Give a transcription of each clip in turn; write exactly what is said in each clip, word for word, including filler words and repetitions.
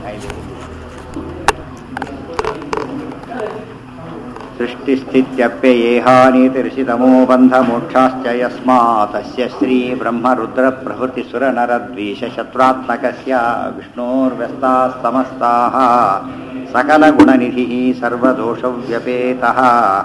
ಸೃಷ್ಟಿಸ್ಥಿತ್ಯಪ್ಯಯೇಹಾನೀತಿರ್ಷಿತಮೋ ಬಂಧಮೋಕ್ಷಾಶ್ಚ ಯಸ್ಮಾತ್ ತಸ್ಯ ಶ್ರೀ ಬ್ರಹ್ಮರುದ್ರ ಪ್ರಭೃತಿ ಸುರನರದ್ವೀಷ ಶತ್ರುತ್ಮಕಸ್ಯ ವಿಷ್ಣೋರ್ವ್ಯಸ್ತಾಃ ಸಮಸ್ತಾಃ ಸಕಲಗುಣನಿಧಿಃ ಸರ್ವದೋಷವ್ಯಪೇತಃ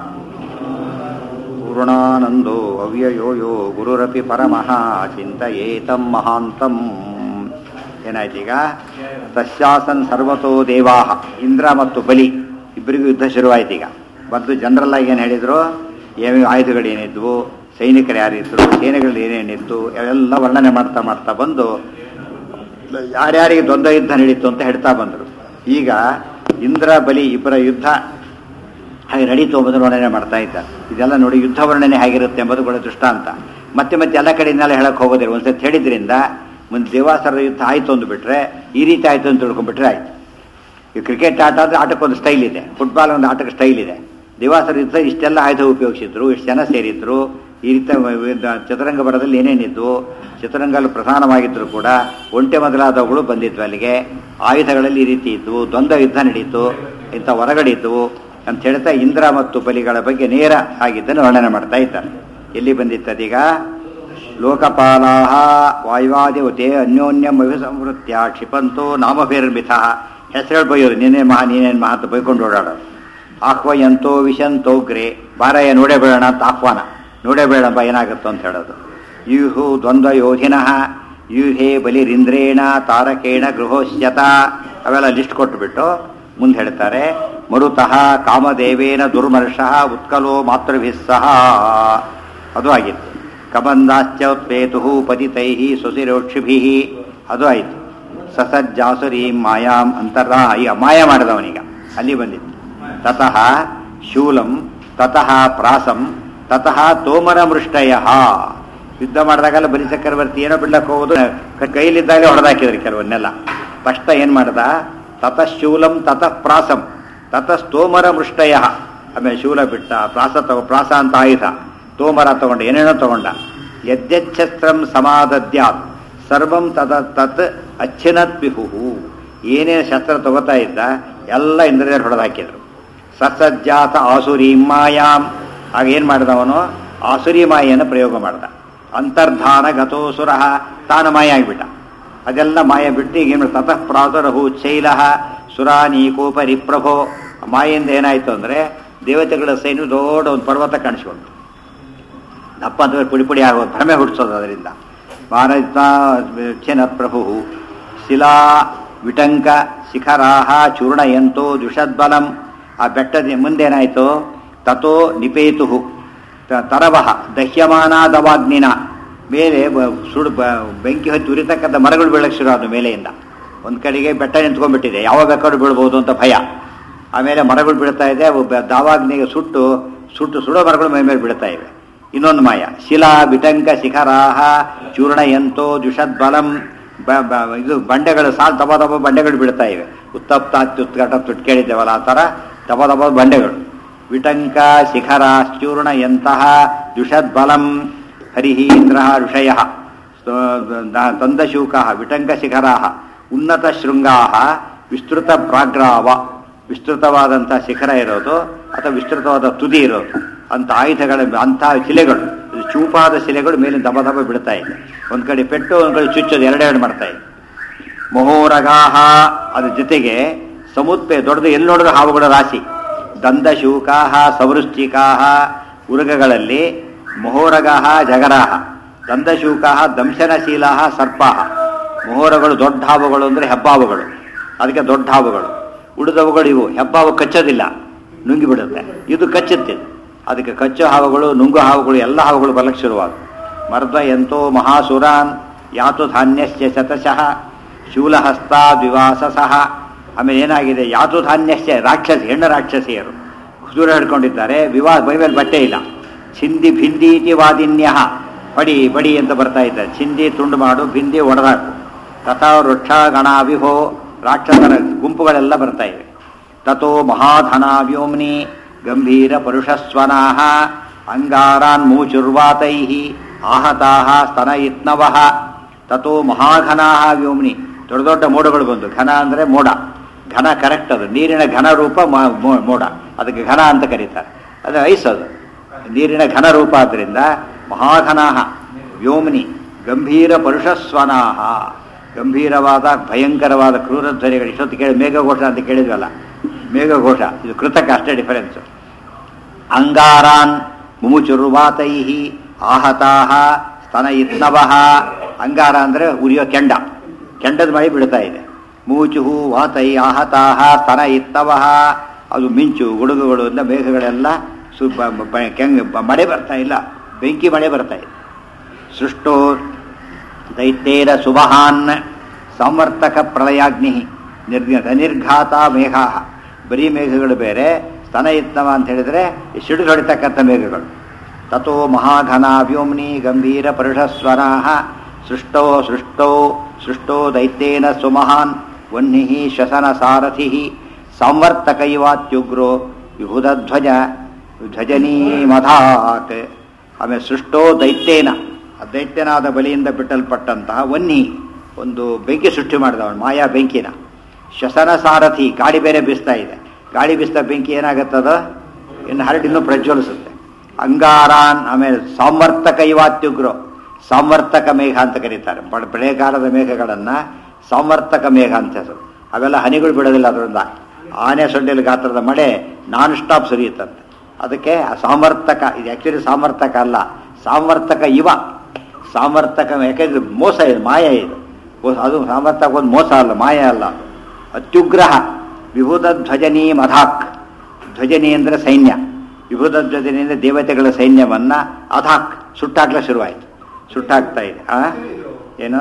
ಪೂರ್ಣಾನಂದೋ ಅವ್ಯಯೋ ಯೋ ಗುರುರಪಿ ಪರಮಃ ಚಿಂತಯೇತಂ ಮಹಾಂತಂ. ಏನಾಯ್ತೀಗ? ತಸ್ಯಾಸನ್ ಸರ್ವತೋ ದೇವಾಃ, ಇಂದ್ರ ಮತ್ತು ಬಲಿ ಇಬ್ಬರಿಗೂ ಯುದ್ಧ ಶುರುವಾಯ್ತೀಗ. ಮತ್ತು ಜನರಲ್ ಆಗಿ ಏನು ಹೇಳಿದ್ರು, ಏನೇನು ಆಯುಧಗಳು ಏನಿದ್ವು, ಸೈನಿಕರು ಯಾರಿದ್ರು, ಸೇನೆಗಳು ಏನೇನಿತ್ತು ಎಲ್ಲ ವರ್ಣನೆ ಮಾಡ್ತಾ ಮಾಡ್ತಾ ಬಂದು ಯಾರ್ಯಾರಿಗೆ ದ್ವಂದ್ವ ಯುದ್ಧ ನಡೀತು ಅಂತ ಹೇಳ್ತಾ ಬಂದರು. ಈಗ ಇಂದ್ರ ಬಲಿ ಇಬ್ಬರ ಯುದ್ಧ ಹಾಗೆ ನಡೀತು ಎಂಬುದು ವರ್ಣನೆ ಮಾಡ್ತಾ ಇದ್ದಾರೆ. ಇದೆಲ್ಲ ನೋಡಿ ಯುದ್ಧ ವರ್ಣನೆ ಹೇಗಿರುತ್ತೆ ಎಂಬುದು ಕೂಡ ದೃಷ್ಟಾಂತ. ಮತ್ತೆ ಮತ್ತೆ ಎಲ್ಲ ಕಡೆಯಿಂದೆಲ್ಲ ಹೇಳಕ್ಕೆ ಹೋಗೋದಿಲ್ಲ. ಒಂದ್ಸತಿ ಹೇಳಿದ್ರಿಂದ ಮುಂದೆ ದೇವಾಸರ ಯುದ್ಧ ಆಯಿತು ಅಂದುಬಿಟ್ರೆ ಈ ರೀತಿ ಆಯಿತು ಅಂತ ತಿಳ್ಕೊಂಡ್ಬಿಟ್ರೆ ಆಯಿತು. ಈ ಕ್ರಿಕೆಟ್ ಆಟ ಆದರೆ ಆಟಕ್ಕೊಂದು ಸ್ಟೈಲ್ ಇದೆ, ಫುಟ್ಬಾಲ್ ಒಂದು ಆಟಕ್ಕೆ ಸ್ಟೈಲ್ ಇದೆ. ದೇವಾಸರ ಯುದ್ಧ ಇಷ್ಟೆಲ್ಲ ಆಯುಧ ಉಪಯೋಗಿಸಿದ್ರು, ಇಷ್ಟು ಜನ ಸೇರಿದ್ರು, ಈ ರೀತಿ ಚತುರಂಗ ಬರದಲ್ಲಿ ಏನೇನಿದ್ವು, ಚತುರಂಗಲ್ಲಿ ಪ್ರಧಾನವಾಗಿದ್ದರೂ ಕೂಡ ಒಂಟೆ ಮೊದಲಾದವುಗಳು ಬಂದಿದ್ವು ಅಲ್ಲಿಗೆ. ಆಯುಧಗಳಲ್ಲಿ ಈ ರೀತಿ ಇದ್ವು, ದ್ವಂದ್ವ ಯುದ್ಧ ನಡೀತು, ಇಂಥ ಹೊರಗಡಿದ್ವು ಅಂತ ಹೇಳ್ತಾ ಇಂದ್ರ ಮತ್ತು ಬಲಿಗಳ ಬಗ್ಗೆ ನೇರ ಆಗಿದ್ದನ್ನು ವರ್ಣನೆ ಮಾಡ್ತಾ ಇದ್ದಾರೆ. ಎಲ್ಲಿ ಬಂದಿತ್ತದೀಗ? ಲೋಕಪಾಲಾಹ ವಾಯುವಾದಿವತೆ ಅನ್ಯೋನ್ಯಂ ಅಭಿಸಂವೃತ್ಯ ಕ್ಷಿಪಂತೋ ನಾಮಭಿರ್ಮಿಥ. ಹೆಸರುಗಳು ಬೈಯೋದು, ನೀನೇ ಮಹಾ ನೀನೇನು ಮಹಾ ಅಂತ ಬೈಕೊಂಡು ಓಡಾಡೋದು. ಆಹ್ವಯಂತೋ ವಿಶಂತೋಗ್ರೆ, ಬಾರಯ್ಯ ನೋಡೇ ಬೇಡೋಣ ಅಂತ ಆಹ್ವಾನ, ನೋಡೇ ಬೇಡಪ್ಪ ಏನಾಗುತ್ತೋ ಅಂತ ಹೇಳೋದು. ಯೂಹು ದ್ವಂದ್ವ ಯೋಧಿನಃ ಯೂಹೇ ಬಲಿರಿಂದ್ರೇಣ ತಾರಕೇಣ ಗೃಹೋಶ್ಯತ, ಅವೆಲ್ಲ ಲಿಸ್ಟ್ ಕೊಟ್ಟುಬಿಟ್ಟು ಮುಂದೆ ಹೇಳ್ತಾರೆ. ಮರುತಃ ಕಾಮದೇವೇನ ದುರ್ಮರ್ಷಃ ಉತ್ಕಲೋ ಮಾತೃಭಿಸ್ಸಹ, ಅದು ಆಗಿತ್ತು. ಕಬಂಧಾಶ್ಚೋತ್ಪೇತು ಪತಿತೈಃ ಸುಸಿರೋಕ್ಷಿಭಿಃ, ಅದು ಆಯಿತು. ಸಸಜ್ಜಾಸುರೀಂ ಮಾಯಾಂ ಅಂತರ್ರಾ, ಈಗ ಮಾಯ ಮಾಡಿದವನೀಗ ಅಲ್ಲಿ ಬಂದಿತ್ತು. ತತಃ ಶೂಲಂ ತತಃ ಪ್ರಾಸಂ ತತಃ ತೋಮರ ಮೃಷ್ಟಯಃ. ಯುದ್ಧ ಮಾಡಿದಾಗಲ್ಲ ಬಲಿ ಚಕ್ರವರ್ತಿ ಏನೋ ಬಿಡ್ಲಕ್ಕೆ ಹೋಗೋದು, ಕೈಲಿದ್ದಾಗಲೇ ಹೊಡೆದಾಕಿದ್ರಿ ಕೆಲವನ್ನೆಲ್ಲ. ಫಸ್ಟ್ ಏನು ಮಾಡ್ದ? ತತಃ ಶೂಲಂ ತತಃ ಪ್ರಾಸಂ ತತಃ ತೋಮರ ಮೃಷ್ಟಯ. ಆಮೇಲೆ ಶೂಲ ಬಿಟ್ಟ, ಪ್ರಾಸ ತಗೋ, ಪ್ರಾಸ ಅಂತ ಆಯುಧ, ತೋಮರ ತಗೊಂಡ, ಏನೇನೋ ತಗೊಂಡ. ಯದ್ಯಚ್ಛಸ್ತ್ರಂ ಸಮಾದದ್ಯಾತ್ ಸರ್ವಂ ತದ ತತ್ ಅಚ್ಛಿನತ್ ವಿಹು, ಏನೇನು ಶಸ್ತ್ರ ತಗೋತಾ ಇದ್ದ ಎಲ್ಲ ಇಂದ್ರದೇವರು ಹೊಡೆದಾಕಿದ್ರು. ಸಸಜ್ಜಾತ ಆಸುರೀಂ ಮಾಯಾಂ, ಆಗ ಏನು ಮಾಡಿದವನು? ಆಸುರಿ ಮಾಯನ್ನು ಪ್ರಯೋಗ ಮಾಡ್ದ. ಅಂತರ್ಧಾನ ಗತೋಸುರ, ತಾನು ಮಾಯ ಆಗಿಬಿಟ್ಟ. ಅದೆಲ್ಲ ಮಾಯ ಬಿಟ್ಟು ಈಗ ಏನು? ತತಃ ಪ್ರಾತರಹು ಶೈಲ ಸುರಾನೀಕೋಪರಿ ಪ್ರಭೋ. ಮಾಯಿಂದ ಏನಾಯಿತು ಅಂದರೆ ದೇವತೆಗಳ ಸೈನ್ಯ ದೊಡ್ಡ ಒಂದು ಪರ್ವತ ಕಾಣಿಸ್ಕೊಂಡು ದಪ್ಪ ಅಂತ ಪುಡಿ ಪುಡಿ ಆಗೋದು, ಭ್ರಮೆ ಹುಟ್ಟಿಸೋದು ಅದರಿಂದ. ಭಾರತ ಪ್ರಭು ಶಿಲಾ ವಿಟಂಕ ಶಿಖರಾಹ ಚೂರ್ಣಯಂತೋ ದುಷದ್ಬಲಂ. ಆ ಬೆಟ್ಟದ ಮುಂದೇನಾಯಿತು? ತಥೋ ನಿಪೇತು ತರವಹ ದಹ್ಯಮಾನಾದವಾಗ್ನಿನ, ಮೇಲೆ ಸುಡು ಬೆಂಕಿ ಹೊತ್ತಿ ಉರಿತಕ್ಕಂಥ ಮರಗಳು ಬೀಳಕ್ಕೆ ಶುರು ಆದವು ಮೇಲೆಯಿಂದ. ಒಂದು ಕಡೆಗೆ ಬೆಟ್ಟ ನಿಂತ್ಕೊಂಡ್ಬಿಟ್ಟಿದೆ, ಯಾವಾಗ ಬೇಕಾದ್ರೂ ಬೀಳ್ಬೋದು ಅಂತ ಭಯ. ಆಮೇಲೆ ಮರಗಳು ಬೀಳ್ತಾ ಇದೆ, ದಾವಾಗ್ನಿಗೆ ಸುಟ್ಟು ಸುಟ್ಟು ಸುಡೋ ಮರಗಳು ಮೈ ಮೇಲೆ ಬೀಳ್ತಾ ಇವೆ. ಇನ್ನೊಂದು ಮಾಯ, ಶಿಲಾ ಬಿಟಂಕ ಶಿಖರಾಹ ಚೂರ್ಣಯಂತೋ ದುಷದ್ಬಲಂ. ಇದು ಬಂಡೆಗಳು ಸಾಲು ದಬ ದಬ ಬಂಡೆಗಳು ಬೀಳ್ತಾ ಇವೆ. ಉತ್ತಪ್ತ ಅತ್ಯುತ್ಕಟ ತುಟ್ಟು ಕೇಳಿದ್ದೇವಲ್ಲ ಆ ಥರ ದಬ ದಬ ಬಂಡೆಗಳು. ವಿಟಂಕ ಶಿಖರಾಶ್ಚೂರ್ಣಯಂತಹ ದುಷದ್ಬಲಂ ಹರಿಹಿ ಇಂದ್ರ ಋಷಯ ತಂದಶೂಕ ವಿಟಂಕ ಶಿಖರಾ ಉನ್ನತ ಶೃಂಗಾ ವಿಸ್ತೃತ ಪ್ರಾಗ್ರಾವ. ವಿಸ್ತೃತವಾದಂಥ ಶಿಖರ ಇರೋದು ಅಥವಾ ವಿಸ್ತೃತವಾದ ತುದಿ ಇರೋದು ಅಂಥ ಆಯುಧಗಳ ಅಂಥ ಶಿಲೆಗಳು, ಚೂಪಾದ ಶಿಲೆಗಳು ಮೇಲೆ ದಬ ದಬ ಬಿಡ್ತಾ ಇದೆ. ಒಂದು ಕಡೆ ಪೆಟ್ಟು, ಒಂದು ಕಡೆ ಚುಚ್ಚೋದು, ಎರಡೆರಡು ಮಾಡ್ತಾ ಇದೆ. ಮಹೋರಗಾಹ, ಅದ್ರ ಜೊತೆಗೆ ಸಮುದ್ರ ದೊಡ್ಡದು, ಎಲ್ಲಿ ನೋಡಿದ್ರು ಹಾವುಗಳ ರಾಶಿ. ದಂದಶೂಕಾಹ ಸವೃಶ್ಚಿಕಾಹ, ಉರುಗಗಳಲ್ಲಿ ಮಹೋರಗಾಹ ಜಗರಾಹ, ದಂದಶೂಕಾಹ ದಂಶನಶೀಲಾಹ ಸರ್ಪಾಹ. ಮಹೋರಗಳು ದೊಡ್ಡ ಹಾವುಗಳು ಅಂದರೆ ಹೆಬ್ಬಾವುಗಳು, ಅದಕ್ಕೆ ದೊಡ್ಡ ಹಾವುಗಳು. ಉಳಿದವುಗಳು ಇವು ಹೆಬ್ಬಾವು ಕಚ್ಚೋದಿಲ್ಲ, ನುಂಗಿ ಬಿಡುತ್ತೆ. ಇದು ಕಚ್ಚುತ್ತೆ, ಅದಕ್ಕೆ ಕಚ್ಚೋ ಹಾವುಗಳು, ನುಂಗು ಹಾವುಗಳು, ಎಲ್ಲ ಹಾವುಗಳು ಬಲಕ್ಕೆ ಶುರುವಾದ. ಮರ್ದ ಎಂತೋ ಮಹಾಸುರಾನ್ ಯಾತು ಧಾನ್ಯಶ್ಚ ಶತಶಃ ಶೂಲಹಸ್ತ ದ್ವಿವಾಸಸಃ. ಆಮೇಲೆ ಏನಾಗಿದೆ? ಯಾತು ಧಾನ್ಯಶ್ಚ ರಾಕ್ಷಸಿ, ಹೆಣ್ಣು ರಾಕ್ಷಸಿಯರು ಸೂರ್ಯ ಹಿಡ್ಕೊಂಡಿದ್ದಾರೆ. ವಿವಾ ಬೈಮೇಲೆ ಬಟ್ಟೆ ಇಲ್ಲ. ಚಿಂದಿ ಭಿಂದೀತಿ ವಾದಿನ್ಯ, ಬಡಿ ಬಡಿ ಅಂತ ಬರ್ತಾ ಇದ್ದಾರೆ. ಚಿಂದಿ ತುಂಡು ಮಾಡು, ಭಿಂದಿ ಒಡೆದಾಕು. ತಥಾ ವೃಕ್ಷ ಗಣಾವಿಹೋ, ರಾಕ್ಷಸರ ಗುಂಪುಗಳೆಲ್ಲ ಬರ್ತಾ ಇವೆ. ತಥೋ ಮಹಾಧನ ವ್ಯೋಮ್ನಿ ಗಂಭೀರ ಪರುಷಸ್ವನಾಹ ಅಂಗಾರಾನ್ ಮೂಚುರ್ವಾತೈ ಆಹತಾಹ ಸ್ತನಯಿತ್ನವಃ. ತಥೋ ಮಹಾಘನಾಹ ವ್ಯೋಮ್ನಿ, ದೊಡ್ಡ ದೊಡ್ಡ ಮೋಡಗಳು ಬಂದು, ಘನ ಅಂದರೆ ಮೋಡ, ಘನ ಕರೆಕ್ಟ್ ಅದು, ನೀರಿನ ಘನ ರೂಪ ಮೋಡ, ಅದಕ್ಕೆ ಘನ ಅಂತ ಕರೀತಾರೆ. ಅದು ಐಸ್, ಅದು ನೀರಿನ ಘನ ರೂಪ. ಆದ್ದರಿಂದ ಮಹಾಘನಾಹ ವ್ಯೋಮ್ನಿ ಗಂಭೀರ ಪರುಷಸ್ವನಾಹ, ಗಂಭೀರವಾದ ಭಯಂಕರವಾದ ಕ್ರೂರ ಧ್ವನಿಗಳು. ಇಷ್ಟೊತ್ತು ಕೇಳಿ ಮೇಘಘೋಷ ಅಂತ ಕೇಳಿದ್ವಲ್ಲ, ಮೇಘಘೋಷ ಇದು ಕೃತಕ, ಅಷ್ಟೇ ಡಿಫರೆನ್ಸು. ಅಂಗಾರಾನ್ ಮುಮುಚುರ್ವಾತೈ ಆಹತಾಹ ಸ್ತನಯಿತ್ನವಃ. ಅಂಗಾರ ಅಂದರೆ ಉರಿಯೋ ಕೆಂಡ, ಕೆಂಡದ ಮಳೆ ಬೀಳ್ತಾ ಇದೆ. ಮೂಚುಹು ವಾತೈ ಆಹತಾಹ ಸ್ತನಯಿತ್ನವಃ, ಅದು ಮಿಂಚು ಗುಡುಗುಗಳು ಇಂದ ಮೇಘಗಳೆಲ್ಲ ಸು ಕೆಂಗ್ ಮಳೆ ಬರ್ತಾ ಇಲ್ಲ, ಬೆಂಕಿ ಮಳೆ ಬರ್ತಾ ಇದೆ. ಸೃಷ್ಟೋ ದೈತ್ಯೇರ ಸುಮಹಾನ್ ಸಂವರ್ತಕ ಪ್ರಳಯಾಗ್ನಿ ನಿರ್ಗ ಅನಿರ್ಘಾತ ಮೇಘಾ. ಬರೀ ಮೇಘಗಳು ಬೇರೆ, ಸ್ತನಯಿತ್ನವ ಅಂತ ಹೇಳಿದರೆ ಸಿಡಿದು ಹೊಡಿತಕ್ಕಂಥ ಮೇಘಗಳು. ತಥೋ ಮಹಾಘನ ವ್ಯೋಮ್ನಿ ಗಂಭೀರ ಪರುಷಸ್ವರಾಹ ಸೃಷ್ಟೋ ಸೃಷ್ಟೋ ಸೃಷ್ಟೋ ದೈತ್ಯೇನ ಸುಮಹಾನ್ ವನ್ನಿ ಶ್ವಸನ ಸಾರಥಿ ಸಂವರ್ತಕೈವಾತ್ಯುಗ್ರೋ ವಿಭುಧಧ್ವಜ ಧ್ವಜನೀ ಮಧಾಕ್. ಆಮೇಲೆ ಸೃಷ್ಟೋ ದೈತ್ಯೇನ, ದೈತ್ಯನಾದ ಬಲಿಯಿಂದ ಬಿಟ್ಟಲ್ಪಟ್ಟಂತಹ ವನ್ನಿ, ಒಂದು ಬೆಂಕಿ ಸೃಷ್ಟಿ ಮಾಡಿದವನು, ಮಾಯಾ ಬೆಂಕಿನ. ಶ್ವಸನ ಸಾರಥಿ, ಗಾಳಿ ಬೇರೆ ಬೀಸ್ತಾ ಇದೆ, ಗಾಳಿ ಬೀಸ್ತಾ ಬೆಂಕಿ ಏನಾಗುತ್ತದ, ಇನ್ನು ಹರಡಿ ಇನ್ನೂ ಪ್ರಜ್ವಲಿಸುತ್ತೆ. ಅಂಗಾರಾನ್, ಆಮೇಲೆ ಸಂವರ್ತಕ ಇವಾತ್ಯುಗ್ರೋ, ಸಂವರ್ತಕ ಮೇಘ ಅಂತ ಕರೀತಾರೆ. ಬೆಳೆಗಾಲದ ಮೇಘಗಳನ್ನು ಸಂವರ್ತಕ ಮೇಘ ಅಂತ ಹೆಸರು. ಅವೆಲ್ಲ ಹನಿಗಳು ಬಿಡೋದಿಲ್ಲ, ಅದರಿಂದ ಆನೆ ಸೊಂಡಿಲ ಗಾತ್ರದ ಮಳೆ ನಾನ್ ಸ್ಟಾಪ್ ಸುರಿಯುತ್ತಂತೆ. ಅದಕ್ಕೆ ಸಾಮರ್ಥಕ, ಇದು ಆ್ಯಕ್ಚುಲಿ ಸಾಮರ್ಥಕ ಅಲ್ಲ, ಸಾಮರ್ಥಕ ಇವ, ಸಾಮರ್ಥಕ. ಯಾಕೆಂದ್ರೆ ಮೋಸ ಇದು, ಮಾಯ ಇದು. ಅದು ಸಾಮರ್ಥಕ ಒಂದು ಮೋಸ ಅಲ್ಲ, ಮಾಯ ಅಲ್ಲ. ಅತ್ಯುಗ್ರಹ ವಿಭುಧ ಧ್ವಜನೀ ಮಧಾಕ್. ಧ್ವಜನಿ ಅಂದರೆ ಸೈನ್ಯ, ವಿಭುಧ ಧ್ವಜನಿ ಅಂದರೆ ದೇವತೆಗಳ ಸೈನ್ಯವನ್ನ ಅಧಾಕ್ ಸುಟ್ಟಾಕ್ಲ ಶುರುವಾಯಿತು, ಸುಟ್ಟಾಗ್ತಾ ಇದೆ. ಆ ಏನು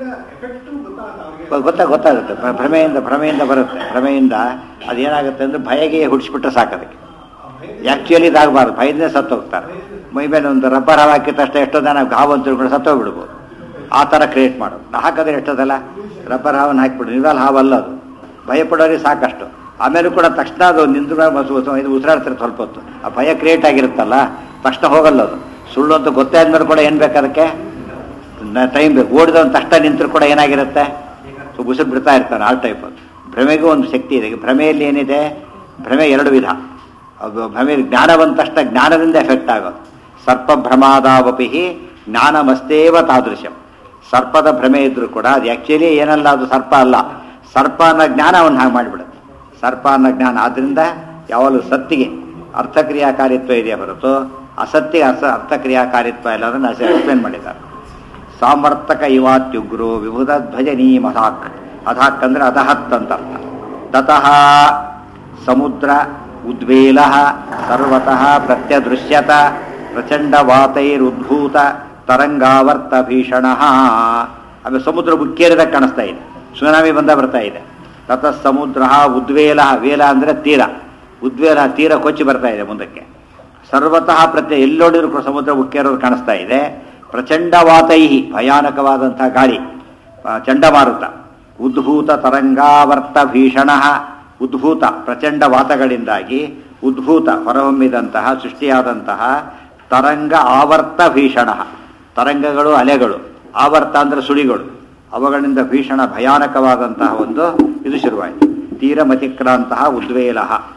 ಗೊತ್ತಾ ಗೊತ್ತಾಗುತ್ತೆ. ಭ್ರಮೆಯಿಂದ ಭ್ರಮೆಯಿಂದ ಬರುತ್ತೆ. ಭ್ರಮೆಯಿಂದ ಅದೇನಾಗುತ್ತೆ ಅಂದರೆ ಭಯಗೆ ಹುಡಿಸ್ಬಿಟ್ರೆ ಸಾಕದಕ್ಕೆ. ಆ್ಯಕ್ಚುಲಿ ಇದಾಗಬಾರ್ದು, ಭಯದಿಂದ ಸತ್ತೋಗ್ತಾರೆ. ಮೈ ಮೇಲೆ ಒಂದು ರಬ್ಬರ್ ಹಾವು ಹಾಕಿದ ತಕ್ಷಣ ಎಷ್ಟೋ ಜನ ಹಾವು ಅಂತ ತಿಳ್ಕೊಂಡು ಸತ್ತೋಗ್ಬಿಡ್ಬೋದು. ಆ ಥರ ಕ್ರಿಯೇಟ್ ಮಾಡೋದು. ಹಾಕಿದ್ರೆ ಎಷ್ಟೋದಲ್ಲ ರಬ್ಬರ್ ಹಾವನ್ನು ಹಾಕಿಬಿಡು, ನಿಜವಾದ ಹಾವಲ್ಲ ಅದು. ಭಯಪಡೋರಿಗೆ ಸಾಕಷ್ಟು. ಆಮೇಲೆ ಕೂಡ ತಕ್ಷಣ ಅದು ನಿಂತು ಇದು ಉಸಿರಾಡ್ತಾರೆ ಸ್ವಲ್ಪ ಹೊತ್ತು. ಆ ಭಯ ಕ್ರಿಯೇಟ್ ಆಗಿರುತ್ತಲ್ಲ, ತಕ್ಷಣ ಹೋಗಲ್ಲ ಅದು. ಸುಳ್ಳು ಅಂತ ಗೊತ್ತೇ ಆದ್ಮೇಲೆ ಕೂಡ ಏನು ಬೇಕು ಅದಕ್ಕೆ ಟೈಮ್ ಬೇಕು. ಓಡಿದವನು ತಕ್ಷಣ ನಿಂತರೂ ಕೂಡ ಏನಾಗಿರುತ್ತೆ, ಸೊ ಉಸಿರು ಬಿಡ್ತಾ ಇರ್ತಾನೆ. ಆ ಟೈಪ್ ಭ್ರಮೆಗೂ ಒಂದು ಶಕ್ತಿ ಇದೆ. ಭ್ರಮೆಯಲ್ಲಿ ಏನಿದೆ, ಭ್ರಮೆ ಎರಡು ವಿಧ. ಅದು ಭ್ರಮೆ ಜ್ಞಾನ ಬಂದ ತಕ್ಷಣ ಜ್ಞಾನದಿಂದ ಎಫೆಕ್ಟ್ ಆಗೋದು. ಸರ್ಪ ಭ್ರಮಾದಾವಪಿ ಜ್ಞಾನಮಸ್ತೇವ ತಾದೃಶ್ಯಂ. ಸರ್ಪದ ಭ್ರಮೆ ಇದ್ರೂ ಕೂಡ ಅದು ಆ್ಯಕ್ಚುಲಿ ಏನಲ್ಲ, ಅದು ಸರ್ಪ ಅಲ್ಲ. ಸರ್ಪ ಅನ್ನೋ ಜ್ಞಾನ ಅವನು ಹಾಗೆ ಮಾಡಿಬಿಡುತ್ತೆ. ಸರ್ಪ ಅನ್ನೋ ಜ್ಞಾನ. ಆದ್ದರಿಂದ ಯಾವಾಗಲೂ ಸತ್ತಿಗೆ ಅರ್ಥಕ್ರಿಯಾಕಾರಿತ್ವ ಇದೆಯಾ ಹೊರತು ಅಸತ್ತಿಗೆ ಅಸ ಅರ್ಥಕ್ರಿಯಾಕಾರಿತ್ವ ಇಲ್ಲ. ಅದನ್ನು ಎಕ್ಸ್ಪ್ಲೇನ್ ಮಾಡಿದ್ದಾರೆ. ಸಾಮರ್ಥಕ ಇವಾತ್ಯುಗ್ರೋ ವಿಭುಧ ಧ್ವಜನೀ ಮಧಾಕ್. ಅಧಾಕ್ ಅಂದ್ರೆ ಅಧಹತ್ ಅಂತ ಅರ್ಥ. ತತಃ ಸಮುದ್ರ ಉದ್ವೇಲ ಸರ್ವತಃ ಪ್ರತ್ಯದೃಶ್ಯತ ಪ್ರಚಂಡ ವಾತೈರುದ್ಭೂತ ತರಂಗಾವರ್ತ ಭೀಷಣ. ಆಮೇಲೆ ಸಮುದ್ರ ಉಕ್ಕೇರಿದಾಗ ಕಾಣಿಸ್ತಾ ಇದೆ, ಸುನಾಮಿ ಬಂದ ಬರ್ತಾ ಇದೆ. ತತಃ ಸಮುದ್ರ ಉದ್ವೇಲ, ವೇಲ ಅಂದರೆ ತೀರ, ಉದ್ವೇಲ ತೀರ ಕೊಚ್ಚಿ ಬರ್ತಾ ಇದೆ ಮುಂದಕ್ಕೆ. ಸರ್ವತಃ ಪ್ರತ್ಯಯ, ಎಲ್ಲೋಡಿದ್ರು ಕೂಡ ಸಮುದ್ರ ಉಕ್ಕೇರೋದು ಕಾಣಿಸ್ತಾ ಇದೆ. ಪ್ರಚಂಡ ವಾತೈಹಿ, ಭಯಾನಕವಾದಂತಹ ಗಾಳಿ, ಚಂಡಮಾರುತ. ಉದ್ಭೂತ ತರಂಗಾವರ್ತ ಭೀಷಣ. ಉದ್ಭೂತ ಪ್ರಚಂಡ ವಾತಗಳಿಂದಾಗಿ ಉದ್ಭೂತ ಹೊರಹೊಮ್ಮಿದಂತಹ ಸೃಷ್ಟಿಯಾದಂತಹ ತರಂಗ ಆವರ್ತ ಭೀಷಣ. ತರಂಗಗಳು ಅಲೆಗಳು, ಆವರ್ತ ಅಂದರೆ ಸುಳಿಗಳು, ಅವುಗಳಿಂದ ಭೀಷಣ ಭಯಾನಕವಾದಂತಹ ಒಂದು ಇದು ಶುರುವಾಯಿತು. ತೀರಮತಿಕ್ರಾಂತಹ ಉದ್ವೇಲ.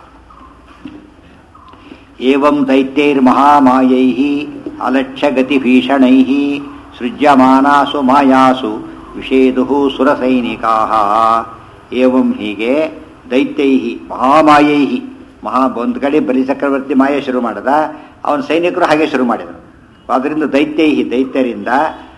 ಏವಂ ದೈತ್ಯೈರ್ಮಹಾಮಾಯೈ ಅಲಕ್ಷ್ಯಗತಿಭೀಷಣೈ ಸೃಜ್ಯಮಾನಾಸು ಮಾಯಾಸು ವಿಷೇದು ಸುರಸೈನಿಕಾ. ಏವಂ ಹೀಗೆ ದೈತ್ಯೈ ಮಹಾಮಾಯೈ, ಮಹಾ ಒಂದು ಕಡೆ ಬಲಿಚಕ್ರವರ್ತಿ ಮಾಯೆ ಶುರು ಮಾಡಿದ, ಅವನ ಸೈನಿಕರು ಹಾಗೆ ಶುರು ಮಾಡಿದರು. ಆದ್ದರಿಂದ ದೈತ್ಯೈ, ದೈತ್ಯರಿಂದ